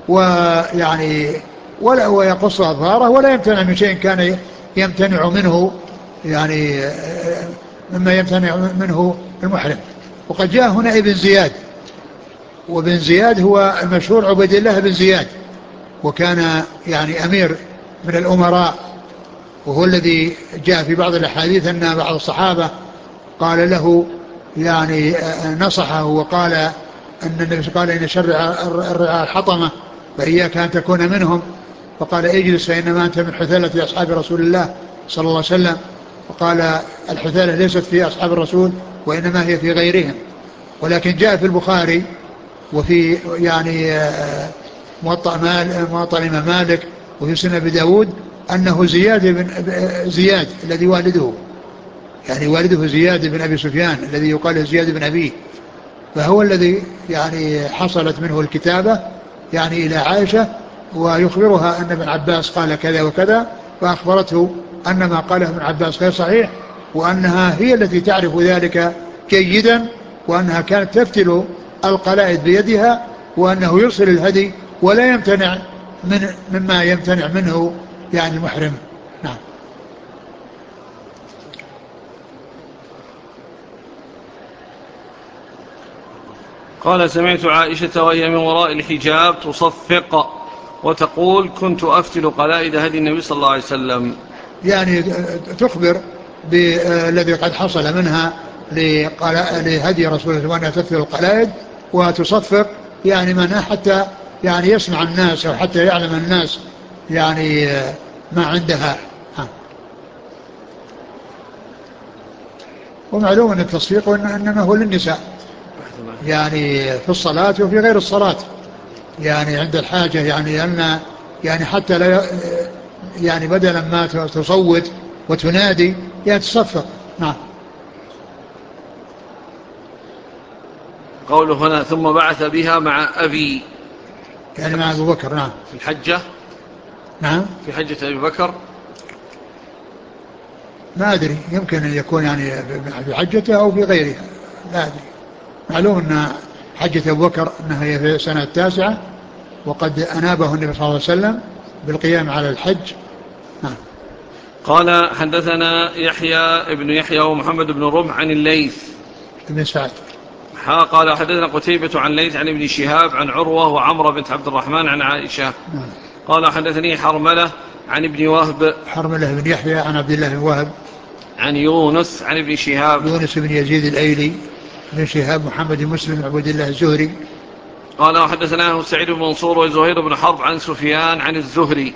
ويعني ولا ويقص أظهاره ولا يمتنع من شيء كان يمتنع منه، يعني مما يمتنع منه المحرم. وقد جاء هنا ابن زياد، وابن زياد هو المشهور عبيد الله بن زياد، وكان يعني أمير من الأمراء، وهو الذي جاء في بعض الأحاديث أن بعض الصحابة قال له يعني نصحه وقال أن النبي قال إن شر الرعاء الحطمة فإياك أن تكون منهم، فقال اجلس فإنما أنت من حثالة أصحاب رسول الله صلى الله عليه وسلم. وقال الحثالة ليست في أصحاب الرسول وإنما هي في غيرهم. ولكن جاء في البخاري وفي يعني موطأ مال موطأ الإمام مالك وفي سنن أبي داود أنه زياد بن زياد الذي والده يعني والده زياد بن أبي سفيان الذي يقال زياد بن أبيه، فهو الذي يعني حصلت منه الكتابة يعني إلى عائشة ويخبرها أن ابن عباس قال كذا وكذا، فأخبرته أن ما قاله ابن عباس غير صحيح، وأنها هي التي تعرف ذلك جيدا، وأنها كانت تفتل القلائد بيدها، وأنه يرسل الهدي ولا يمتنع من مما يمتنع منه يعني المحرم. نعم. قال سمعت عائشة وهي من وراء الحجاب تصفق وتقول كنت أفتل قلائد هدي النبي صلى الله عليه وسلم، يعني تخبر بالذي قد حصل منها لهدي رسول الله وأنها تفتل القلائد وتصفق يعني منها حتى يعني يسمع الناس أو حتى يعلم الناس يعني ما عندها. ومعلوم أن التصفيق إنما هو للنساء يعني في الصلاة وفي غير الصلاة، يعني عند الحاجة، يعني أن يعني حتى لا يعني بدلا ما تصوت وتنادي يعني تصفق. نعم. قوله هنا ثم بعث بها مع أبي يعني مع أبو بكر. نعم. في الحجة. نعم. في حجة أبي بكر ما أدري، يمكن أن يكون يعني في حجته أو في غيرها، لا أدري. معلوم أن حجة أبو بكر أنها هي في السنة التاسعة، وقد أنابه النبي صلى الله عليه وسلم بالقيام على الحج. نعم. قال حدثنا يحيى ابن يحيى ومحمد بن رمح عن الليث ابن سعد. قال حدثنا قتيبة عن الليث عن ابن شهاب عن عروة وعمرة بنت عبد الرحمن عن عائشة. نعم. قال حدثني حرملة عن ابن وهب حرملة بن يحيى عن عبد الله بن وهب عن يونس عن ابن شهاب يونس بن يزيد الأيلي بن شهاب محمد مسلم عبد الله الزهري. قال وحدثناه سعيد بن منصور وزهير بن حرب عن سفيان عن الزهري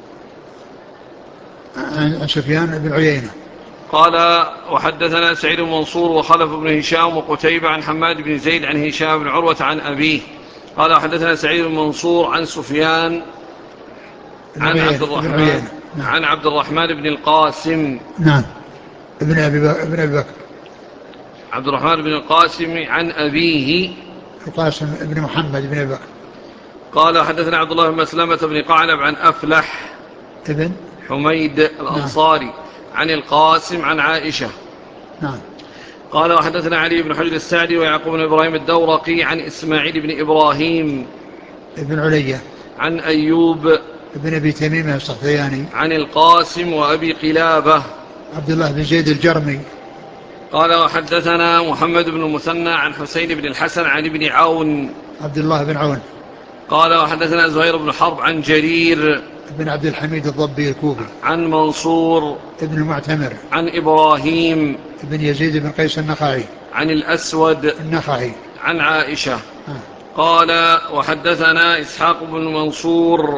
عن سفيان بن عيينة. قال وحدثنا سعيد بن منصور وخلف بن هشام وقتيبة عن حماد بن زيد عن هشام بن عروة عن أبيه قال وحدثنا سعيد بن منصور عن سفيان عن عبد الرحمن نعم. عن عبد الرحمن بن القاسم نعم ابن أبي بكر. عبد الرحمن بن القاسم عن أبيه القاسم بن محمد بن بكر. قال حدثنا عبد الله بن مسلمة بن قعنب عن أفلح ابن حميد الأنصاري. نعم. عن القاسم عن عائشة. نعم. قال وحدثنا علي بن حجر السعدي ويعقوب بن إبراهيم الدورقي عن إسماعيل بن إبراهيم ابن علية عن أيوب ابن أبي تميم السختياني عن القاسم وأبي قلابة عبد الله بن زيد الجرمي. قال وحدثنا محمد بن المثنى عن حسين بن الحسن عن ابن عون عبد الله بن عون. قال وحدثنا زهير بن حرب عن جرير بن عبد الحميد الضبي الكوفي عن منصور ابن المعتمر عن إبراهيم بن يزيد بن قيس النخعي عن الأسود النخعي عن عائشة. آه. قال وحدثنا إسحاق بن منصور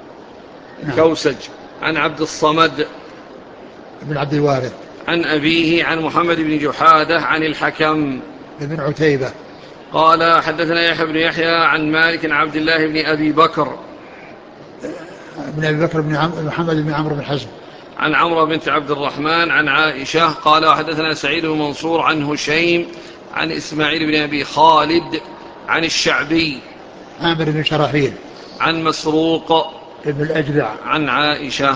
الكوسج عن عبد الصمد بن عبد الوارث عن أبيه عن محمد بن جحادة عن الحكم بن عتيبة. قال حدثنا يحيى بن يحيى عن مالك عن عبد الله بن أبي بكر بن أبي بكر بن عم... محمد بن عمرو بن حزم عن عمرو بنت عبد الرحمن عن عائشة. قال وحدثنا سعيد بن منصور عن هشيم عن إسماعيل بن أبي خالد عن الشعبي عامر بن شراحيل عن مسروق ابن الأجدع عن عائشة.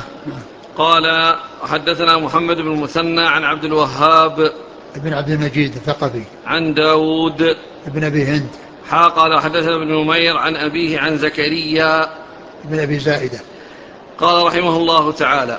قال حدثنا محمد بن المثنى عن عبد الوهاب ابن عبد المجيد الثقفي عن داود ابن أبي هند. قال حدثنا ابن نمير عن أبيه عن زكريا ابن أبي زائدة. قال رحمه الله تعالى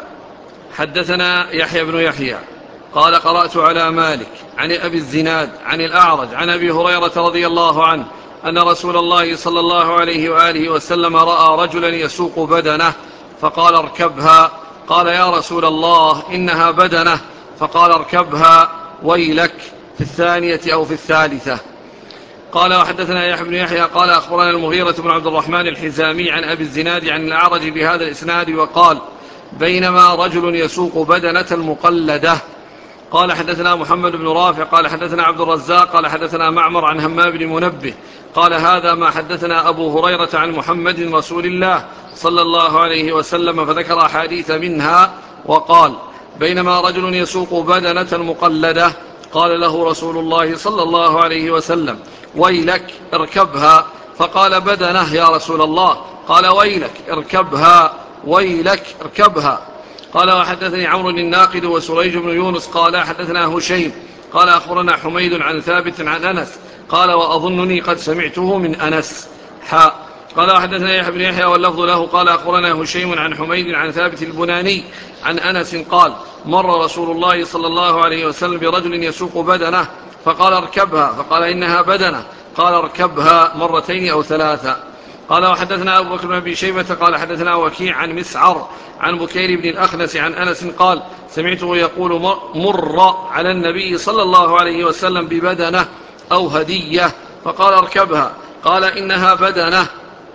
حدثنا يحيى بن يحيى قال قرأت على مالك عن أبي الزناد عن الأعرج عن أبي هريرة رضي الله عنه أن رسول الله صلى الله عليه وآله وسلم رأى رجلا يسوق بدنه فقال اركبها. قال يا رسول الله إنها بدنه. فقال اركبها ويلك في الثانية أو في الثالثة. قال وحدثنا يحيى بن يحيى قال أخبرنا المغيرة بن عبد الرحمن الحزامي عن أبي الزناد عن الأعرج بهذا الإسناد وقال بينما رجل يسوق بدنة المقلدة. قال حدثنا محمد بن رافع قال حدثنا عبد الرزاق قال حدثنا معمر عن همام بن منبه قال هذا ما حدثنا أبو هريرة عن محمد رسول الله صلى الله عليه وسلم فذكر أحاديث منها وقال بينما رجل يسوق بدنة مقلدة قال له رسول الله صلى الله عليه وسلم ويلك اركبها. فقال بدنه يا رسول الله. قال ويلك اركبها ويلك اركبها. قال وحدثني عمرو الناقد وسريج بن يونس قال حدثنا هشيم قال أخبرنا حميد عن ثابت عن أنس قال وأظنني قد سمعته من أنس. حاء قال وحدثنا يحيى بن يحيى واللفظ له قال أخبرنا هشيم عن حميد عن ثابت البناني عن أنس قال مر رسول الله صلى الله عليه وسلم برجل يسوق بدنه فقال اركبها. فقال إنها بدنه. قال اركبها مرتين أو ثلاثة. قال وحدثنا أبو بكر بن أبي شيبة قال حدثنا وكيع عن مسعر عن بكير بن الأخنس عن أنس قال سمعته يقول مر على النبي صلى الله عليه وسلم ببدنه أو هدية فقال اركبها. قال إنها بدنه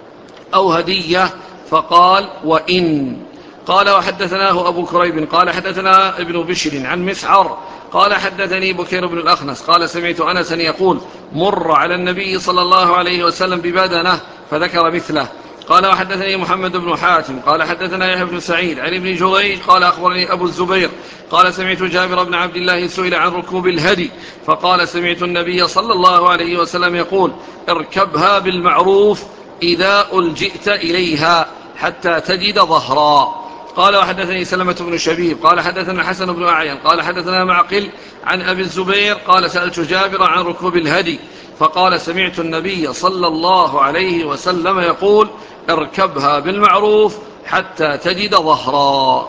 أو هدية. فقال وإن. قال وحدثناه أبو كريب قال حدثنا ابن بشر عن مسعر قال حدثني بكير بن الأخنس قال سمعت أنسا يقول مر على النبي صلى الله عليه وسلم ببدنه فذكر مثله. قال وحدثني محمد بن حاتم قال حدثنا يحيى بن سعيد عن ابن جريج قال أخبرني أبو الزبير قال سمعت جابر بن عبد الله سئل عن ركوب الهدي فقال سمعت النبي صلى الله عليه وسلم يقول اركبها بالمعروف إذا ألجئت إليها حتى تجد ظهرا. قال وحدثني سلمة بن شبيب قال حدثنا حسن بن أعين قال حدثنا معقل عن أبي الزبير قال سألت جابر عن ركوب الهدي فقال سمعت النبي صلى الله عليه وسلم يقول اركبها بالمعروف حتى تجد ظهرا.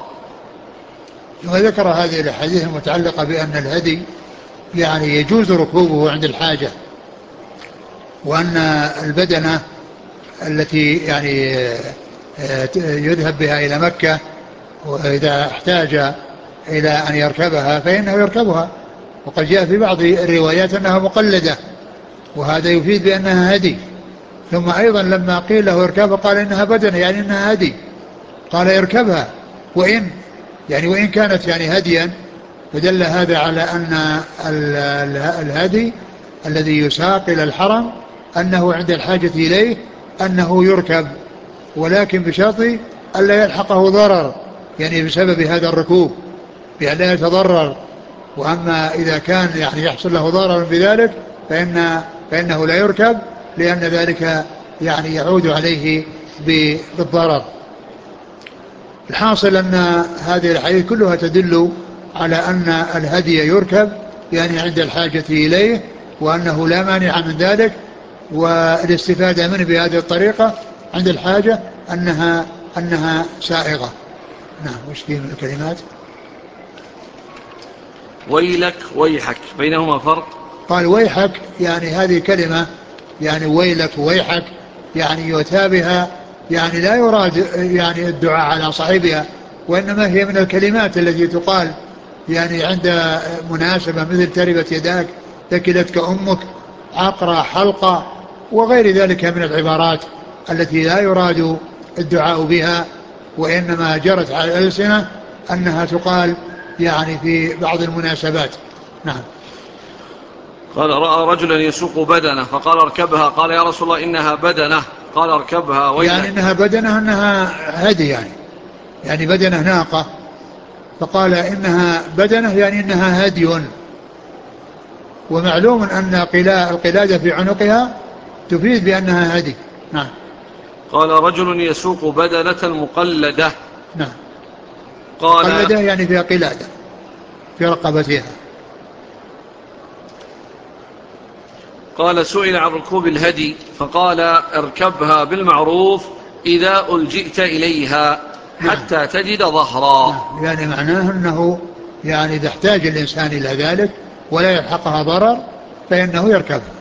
وذكر هذه الحديث المتعلقة بأن الهدي يعني يجوز ركوبه عند الحاجة وأن البدنة التي يعني يذهب بها إلى مكة وإذا احتاج إلى أن يركبها فإنه يركبها. وقد جاء في بعض الروايات أنها مقلدة وهذا يفيد بأنها هدي. ثم أيضا لما قيل له اركبها قال إنها بدنة يعني إنها هدي قال اركبها وإن يعني وإن كانت يعني هديا فدل هذا على أن الهدي الذي يساق إلى الحرم أنه عند الحاجة إليه أنه يركب ولكن بشرط ألا يلحقه ضرر يعني بسبب هذا الركوب بأن لا يتضرر وأما إذا كان يعني يحصل له ضرر بذلك فإن فإنه لا يركب، لأن ذلك يعني يعود عليه بالضرر. الحاصل أن هذه الحديث كلها تدل على أن الهدي يركب يعني عند الحاجة إليه، وأنه لا مانع من ذلك، والاستفادة منه بهذه الطريقة عند الحاجة أنها أنها سائغة. نعم. وش فيه من الكلمات؟ ويلك ويحك بينهما فرق؟ قال ويحك يعني هذه كلمة، يعني ويلك ويحك يعني يتابها، يعني لا يراد يعني الدعاء على صاحبها، وإنما هي من الكلمات التي تقال يعني عند مناسبة، مثل تربت يداك، ثكلتك أمك، عقرى حلقة، وغير ذلك من العبارات التي لا يراد الدعاء بها، وإنما جرت على الألسنة أنها تقال يعني في بعض المناسبات. نعم. قال رأى رجلا يسوق بدنه فقال اركبها، قال يا رسول الله إنها بدنه، قال اركبها ويلك. يعني إنها بدنه أنها هدي، يعني يعني بدنه ناقة، فقال إنها بدنه يعني إنها هدي، ومعلوم أن القلادة في عنقها تفيد بأنها هدي. نعم. قال رجل يسوق بدنة مقلدة. نعم. قال مقلدة يعني فيها قلادة في رقبتها. قال سئل عن ركوب الهدي فقال اركبها بالمعروف إذا ألجئت إليها حتى نعم. تجد ظهرا. نعم. يعني معناه أنه يعني إذا احتاج الإنسان إلى ذلك ولا يلحقها ضرر فإنه يركبها.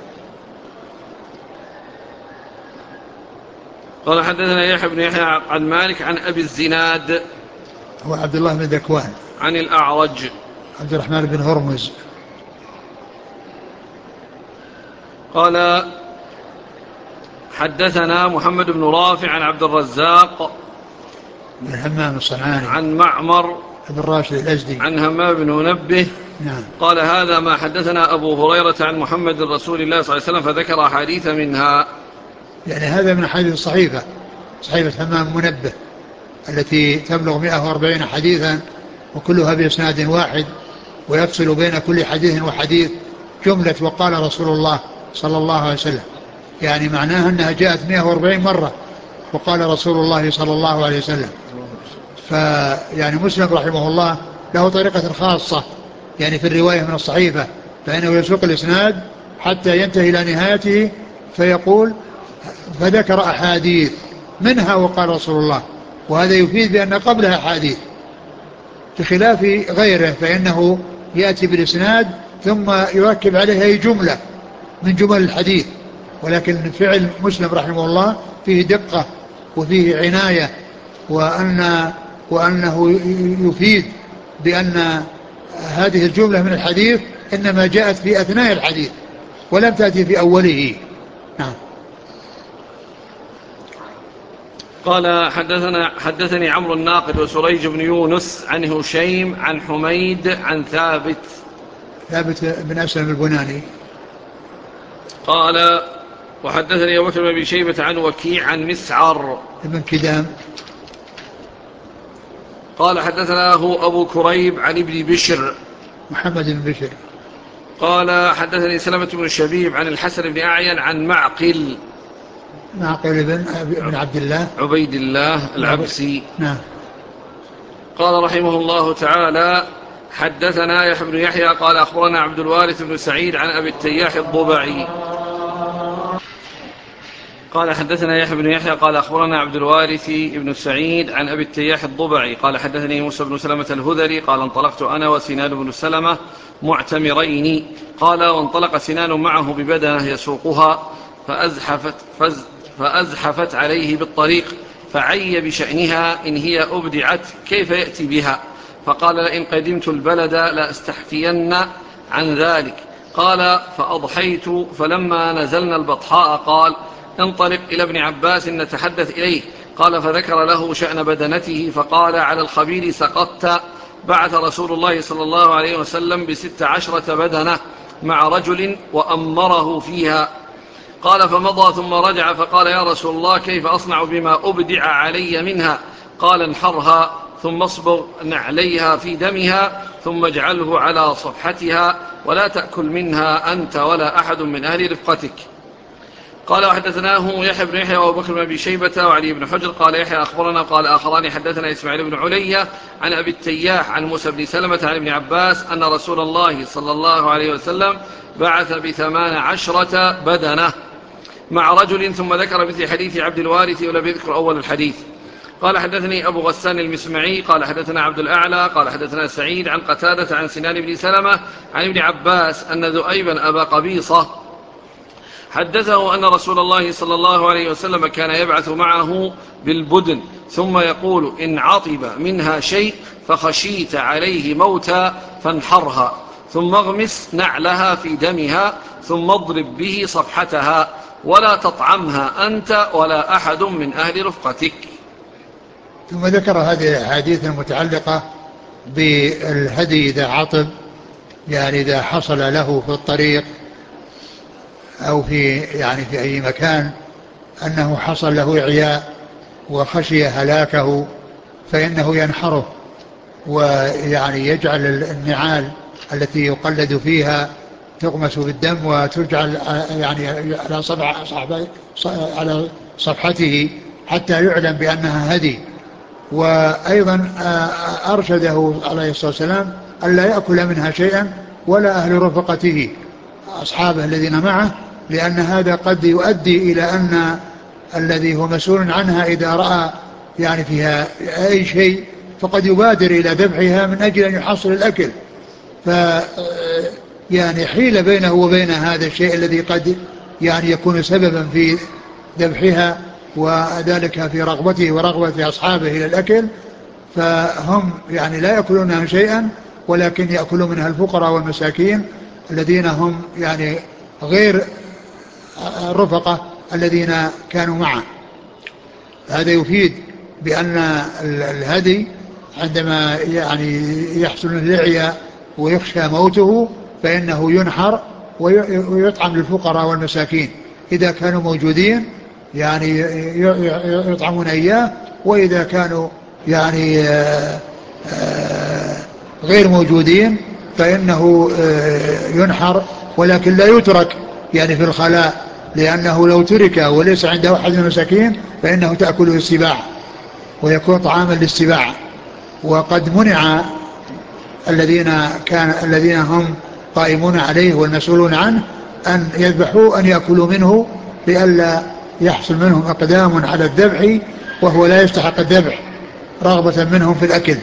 قال حدثنا يحيى بن يحيى عن مالك عن أبي الزناد هو عبد الله بن ذكوان عن الأعرج عبد الرحمن بن هرمز. قال حدثنا محمد بن رافع عن عبد الرزاق بن همام الصنعاني عن معمر بن راشد الأزدي عن همام بن منبه. نعم. قال هذا ما حدثنا أبو هريرة عن محمد رسول الله صلى الله عليه وسلم فذكر أحاديث منها. يعني هذا من حديث الصحيفة، صحيفة همام منبه التي تبلغ مئة وأربعين حديثا وكلها بإسناد واحد، ويفصل بين كل حديث وحديث جملة وقال رسول الله صلى الله عليه وسلم، يعني معناها أنها جاءت مئة وأربعين مرة وقال رسول الله صلى الله عليه وسلم. فيعني مسلم رحمه الله له طريقة خاصة يعني في الرواية من الصحيفة، فإنه يسوق الإسناد حتى ينتهي إلى نهايته فيقول فذكر أحاديث منها وقال رسول الله، وهذا يفيد بأن قبلها أحاديث، بخلاف غيره فإنه يأتي بالإسناد ثم يركب عليها جملة من جمل الحديث. ولكن فعل مسلم رحمه الله فيه دقة وفيه عناية، وأن وأنه يفيد بأن هذه الجملة من الحديث إنما جاءت في أثناء الحديث ولم تأتي في أوله. نعم. قال حدثنا حدثني عمرو الناقد وسريج بن يونس عن هشيم عن حميد عن ثابت ثابت بن أسلم البناني. قال وحدثني أبو بكر بن أبي شيبة عن وكيع عن مسعر ابن كدام. قال حدثنا هو أبو كريب عن ابن بشر محمد بن بشر. قال حدثني سلمة بن شبيب عن الحسن بن أعين عن معقل معقل بن, بن عبد الله عبيد الله العبسي. نعم. قال رحمه الله تعالى حدثنا يحيى بن يحيى قال أخبرنا عبد الوارث بن سعيد عن أبي التياح الضبعي قال حدثنا يحيى بن يحيى قال أخبرنا عبد الوارث بن سعيد عن أبي التياح الضبعي قال حدثني موسى بن سلمة الهذلي قال انطلقت أنا وسنان بن سلمة معتمرين قال وانطلق سنان معه ببدنه يسوقها فأزحفت, فز فأزحفت عليه بالطريق فعي بشأنها إن هي أبدعت كيف يأتي بها، فقال لئن قدمت البلد لأستحفين عن ذلك. قال فأضحيت فلما نزلنا البطحاء قال انطلق إلى ابن عباس نتحدث إليه. قال فذكر له شأن بدنته فقال على الخبير سقطت. بعث رسول الله صلى الله عليه وسلم بست عشرة بدنة مع رجل وأمره فيها. قال فمضى ثم رجع فقال يا رسول الله كيف أصنع بما أبدع علي منها؟ قال انحرها ثم اصبغ نعليها في دمها ثم اجعله على صفحتها ولا تأكل منها أنت ولا أحد من أهل رفقتك. قال وحدثناه يحيى بن يحيى وابو بكر بن ابي شيبه وعلي بن حجر قال يحيى اخبرنا قال اخران حدثنا اسماعيل بن علية عن ابي التياح عن موسى بن سلمة عن ابن عباس ان رسول الله صلى الله عليه وسلم بعث بثمان عشرة بدنة مع رجل، ثم ذكر مثل حديث عبد الوارث ولم يذكر اول الحديث. قال حدثني ابو غسان المسمعي قال حدثنا عبد الاعلى قال حدثنا سعيد عن قتادة عن سنان بن سلمة عن ابن عباس ان ذؤيبا ابا قبيصة حدثه أن رسول الله صلى الله عليه وسلم كان يبعث معه بالبدن ثم يقول إن عطب منها شيء فخشيت عليه موتا فانحرها ثم اغمس نعلها في دمها ثم اضرب به صفحتها ولا تطعمها أنت ولا أحد من أهل رفقتك. ثم ذكر هذه الأحاديث المتعلقة بالهدي إذا عطب، يعني إذا حصل له في الطريق أو في يعني في أي مكان أنه حصل له إعياء وخشي هلاكه فإنه ينحره، ويعني يجعل النعال التي يقلد فيها تغمس بالدم وتجعل يعني على صفحة على صفحته حتى يعلم بأنها هدي. وأيضا أرشده عليه الصلاة والسلام ألا يأكل منها شيئا ولا أهل رفقته أصحابه الذين معه، لأن هذا قد يؤدي إلى أن الذي هو مسؤول عنها إذا رأى يعني فيها أي شيء فقد يبادر إلى ذبحها من أجل أن يحصل الأكل، ف يعني حيل بينه وبين هذا الشيء الذي قد يعني يكون سببا في ذبحها، وذلك في رغبته ورغبة أصحابه إلى الأكل، فهم يعني لا يأكلونها شيئا ولكن يأكلون منها الفقراء والمساكين الذين هم يعني غير الرفقة الذين كانوا معه. هذا يفيد بأن الهدي عندما يعني يحصل الإعياء ويخشى موته فإنه ينحر ويطعم للفقراء والمساكين إذا كانوا موجودين، يعني يطعمون إياه، وإذا كانوا يعني غير موجودين فإنه ينحر، ولكن لا يترك يعني في الخلاء، لأنه لو ترك وليس عنده أحد من المساكين فإنه تأكله السباع ويكون طعاما للسباع. وقد منع الذين كان الذين هم قائمون عليه والمسؤولون عنه أن يذبحوا أن يأكلوا منه لئلا يحصل منهم إقدام على الذبح وهو لا يستحق الذبح رغبة منهم في الأكل.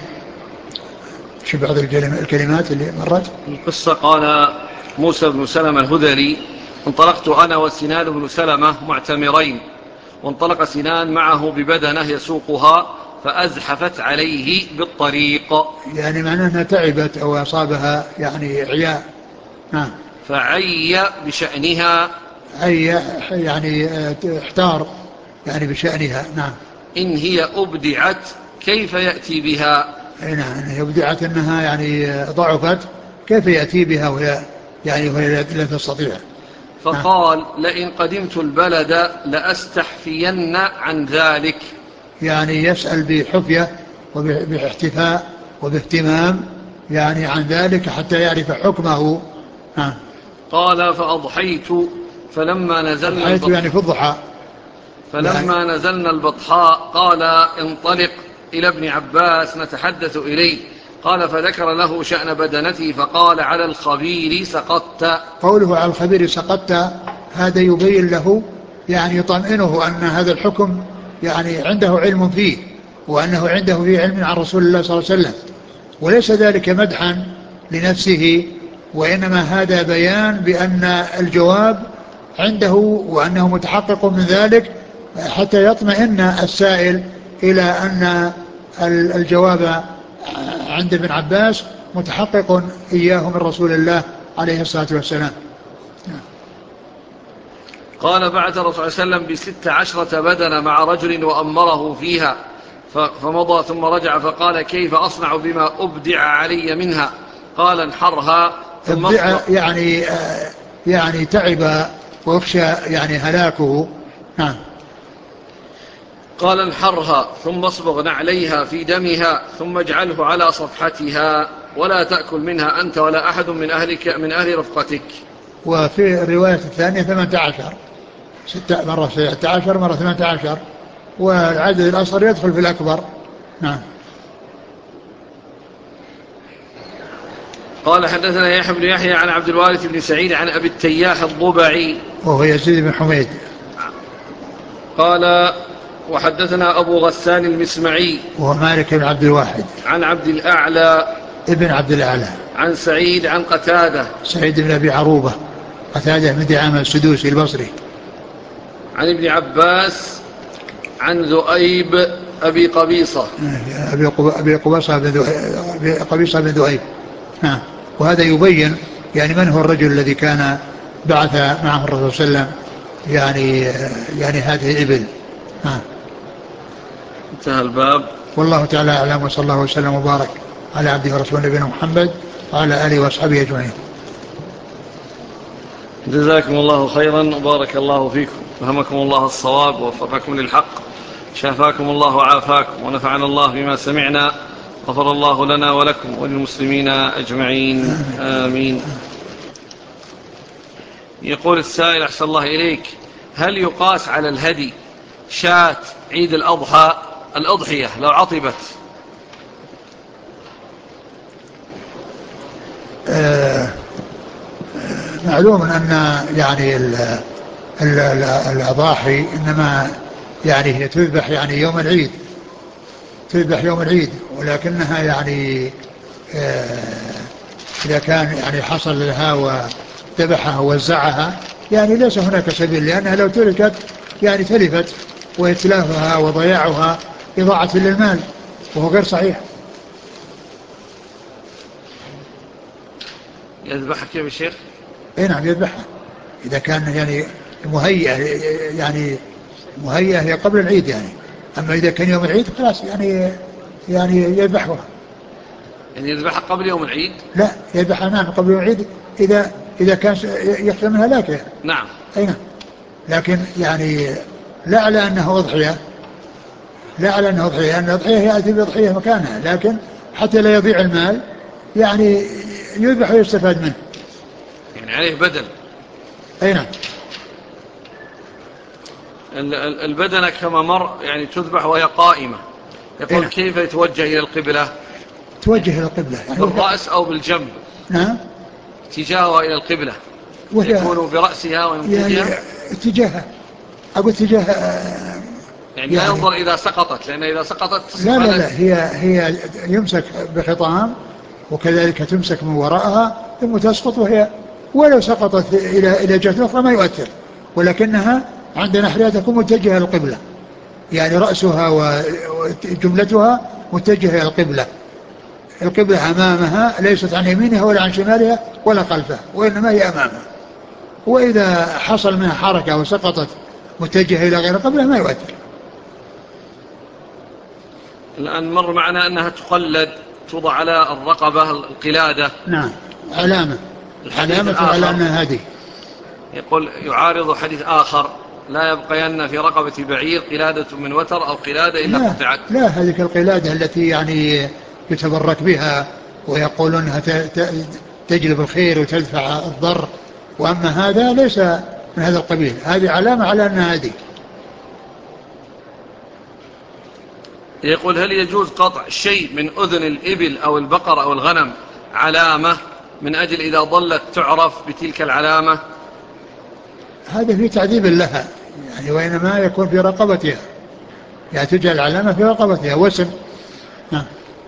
شو بعض الكلمات اللي مرت القصة؟ قال موسى بن سلمة الهذلي انطلقت أنا وسنان بن سلمة معتمرين، وانطلق سنان معه ببدنه يسوقها فأزحفت عليه بالطريق، يعني معناه أنها تعبت أو أصابها يعني عياء. نعم. فعي بشأنها، عي يعني احتار يعني بشأنها. نعم. إن هي أبدعت كيف يأتي بها؟ نعم، إن هي أبدعت أنها يعني ضعفت كيف يأتي بها وهي يعني وهي لا تستطيع. فقال لئن قدمت البلد لأستحفين عن ذلك، يعني يسأل بحفية وباحتفاء وباهتمام يعني عن ذلك حتى يعرف حكمه. ها. قال فأضحيت فلما نزلنا أضحيت يعني في الضحى، فلما يعني نزلنا البطحاء قال انطلق إلى ابن عباس نتحدث إليه. قال فذكر له شأن بدنته فقال على الخبير سقطت. قوله على الخبير سقطت هذا يبين له يعني يطمئنه أن هذا الحكم يعني عنده علم فيه، وأنه عنده فيه علم عن رسول الله صلى الله عليه وسلم، وليس ذلك مدحا لنفسه، وإنما هذا بيان بأن الجواب عنده وأنه متحقق من ذلك، حتى يطمئن السائل إلى أن الجواب عند ابن عباس متحقق إياه من رسول الله عليه الصلاة والسلام. قال بعث الرسول صلى الله عليه وسلم بست عشرة بدنة مع رجل وأمره فيها فمضى ثم رجع فقال كيف أصنع بما أبدع علي منها؟ قال انحرها ثم أبدع يعني يعني تعب ويخشى يعني هلاكه. نعم. قال انحرها ثم اصبغ نعليها في دمها ثم اجعله على صفحتها ولا تأكل منها أنت ولا أحد من أهلك من أهل رفقتك. وفي الرواية الثانية ثمانية عشر، ستة مرة ستة عشر مرة ثمانية عشر، والعدد الأصغر يدخل في الأكبر. نعم. قال حدثنا يحيى بن يحيى عن عبد الوارث بن سعيد عن أبي التياح الضبعي وهو يزيد بن حميد. قال وحدثنا أبو غسان المسمعي وهو مالك بن عبد الواحد عن عبد الأعلى ابن عبد الأعلى عن سعيد عن قتادة سعيد بن أبي عروبة قتادة بن دعامة السدوسي البصري عن ابن عباس عن ذؤيب أبي قبيصة أبي قبيصة بن قبيصة بن ذؤيب. نعم. وهذا يبين يعني من هو الرجل الذي كان بعث معه الرسول صلى الله عليه وسلم يعني يعني هذه الإبل. نعم. انتهى الباب. والله تعالى أعلم، وصلى الله وسلم وبارك على عبده ورسوله نبينا محمد وعلى آله وأصحابه أجمعين. جزاكم الله خيرا وبارك الله فيكم، فهمكم الله الصواب ووفقكم للحق، شافاكم الله وعافاكم، ونفعنا الله بما سمعنا، غفر الله لنا ولكم وللمسلمين أجمعين آمين. يقول السائل أحسن الله إليك: هل يقاس على الهدي شاة عيد الأضحى الأضحية لو عطبت؟ آه معلوم أن يعني ال ال ال الأضاحي إنما يعني هي تذبح يعني يوم العيد، تذبح يوم العيد، ولكنها يعني آه إذا كان يعني حصل لها وذبحها ووزعها يعني ليس هناك سبيل، لأنها لو تركت يعني تلفت، وإتلافها وضياعها إضاعة للمال، وهو غير صحيح. يذبحها كيف يا شيخ؟ اي نعم يذبحها إذا كان يعني مهيئة، يعني مهيئة هي قبل العيد يعني. أما إذا كان يوم العيد خلاص يعني يعني يذبحها. يعني يذبحها قبل يوم العيد؟ لا يذبحها نعم قبل يوم العيد إذا إذا كان يخشى منها هلاكه. نعم. أي نعم. لكن يعني لا على أنه أضحية، لا على أنه أضحية، لأن الأضحية يأتي بأضحية مكانها، لكن حتى لا يضيع المال يعني يذبح ويستفاد منه. يعني عليه بدل. أي نعم. البدنة كما مر يعني تذبح وهي قائمة. يقول نعم. كيف يتوجه إلى القبلة؟ توجه إلى القبلة يعني بالرأس أو بالجنب؟ نعم. اتجاهها إلى القبلة يكون برأسها ويمتجها يعني اتجاهها أو اتجاه يعني, يعني لا ينظر إذا سقطت، لأن إذا سقطت لا لا لا هي هي يمسك بخطام وكذلك تمسك من وراءها ثم تسقط، وهي ولو سقطت إلى إلى جهة أخرى ما يؤثر، ولكنها عند نحرها تكون متجهة للقبلة، يعني رأسها وجملتها متجهة إلى القبلة، القبلة أمامها ليست عن يمينها ولا عن شمالها ولا خلفها، وإنما هي أمامها. وإذا حصل منها حركة وسقطت متجهة إلى غير القبلة ما يؤثر. الآن مر معنا أنها تقلد، توضع على الرقبة القلادة. نعم علامة، علامة على أنها هذه. يقول يعارض حديث آخر: لا يبقين في رقبة بعير قلادة من وتر أو قلادة إلا لا قطعت. لا هذه القلادة التي يعني يتبرك بها ويقولون أنها تجلب الخير وتدفع الضر، وأما هذا ليس من هذا القبيل، هذه علامة على أنها هذه. يقول: هل يجوز قطع شيء من أذن الإبل أو البقر أو الغنم علامة من أجل إذا ضلت تعرف بتلك العلامة؟ هذا في تعذيب لها يعني، وإنما يكون في رقبتها، يعني تجعل علامة في رقبتها واسم. نعم.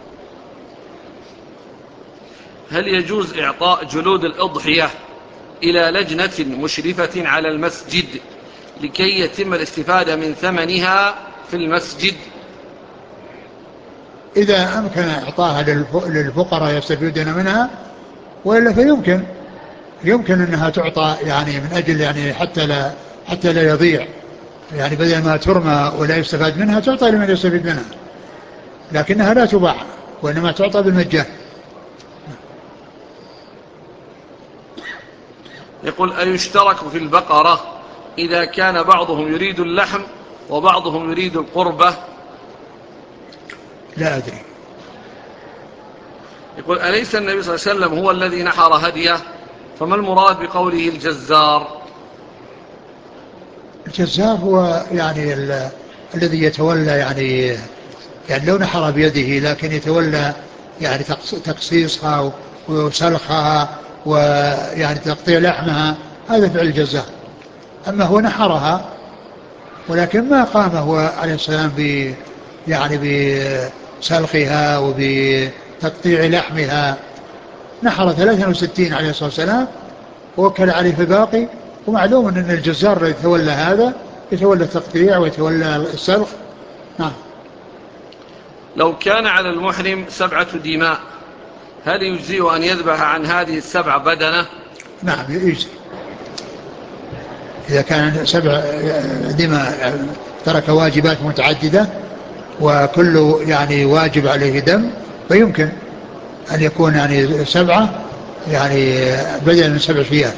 هل يجوز إعطاء جلود الأضحية إلى لجنة مشرفة على المسجد لكي يتم الاستفادة من ثمنها في المسجد؟ إذا أمكن إعطاها للفقراء يستفيدون منها، وإلا فيمكن يمكن أنها تعطى يعني من أجل يعني حتى لا حتى لا يضيع، يعني بدل ما ترمى ولا يستفاد منها تعطى لمن يستفيد منها، لكنها لا تباع وإنما تعطى بالمجان. يقول: أيشترك في البقرة إذا كان بعضهم يريد اللحم وبعضهم يريد القربة؟ لا أدري. يقول أليس النبي صلى الله عليه وسلم هو الذي نحر هديه؟ فما المراد بقوله الجزار؟ الجزار هو يعني ال... الذي يتولى يعني يعني لو نحر بيده لكن يتولى يعني تقصيصها وسلخها ويعني تقطيع لحمها، هذا فعل الجزار. أما هو نحرها ولكن ما قام هو عليه السلام ب يعني بسلخها وبتقطيع لحمها، نحر ثلاثة وستين عليه الصلاة والسلام ووكل عليه في الباقي. ومعلوم أن الجزار يتولى هذا، يتولى التقطيع ويتولى السلخ. نعم. لو كان على المحرم سبعة دماء هل يجزئ أن يذبح عن هذه السبعة بدنة؟ نعم يجزي. إذا كان سبع دماء ترك واجبات متعددة وكل يعني واجب عليه دم، فيمكن أن يكون يعني سبعة يعني بدلا من سبع فئات.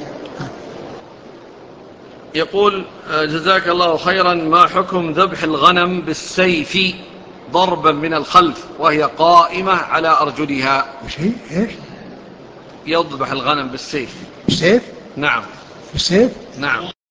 يقول جزاك الله خيرا، ما حكم ذبح الغنم بالسيف ضربا من الخلف وهي قائمة على أرجلها؟ وش هي؟ إيش؟ يذبح الغنم بالسيف. بالسيف؟ نعم. بالسيف؟ نعم.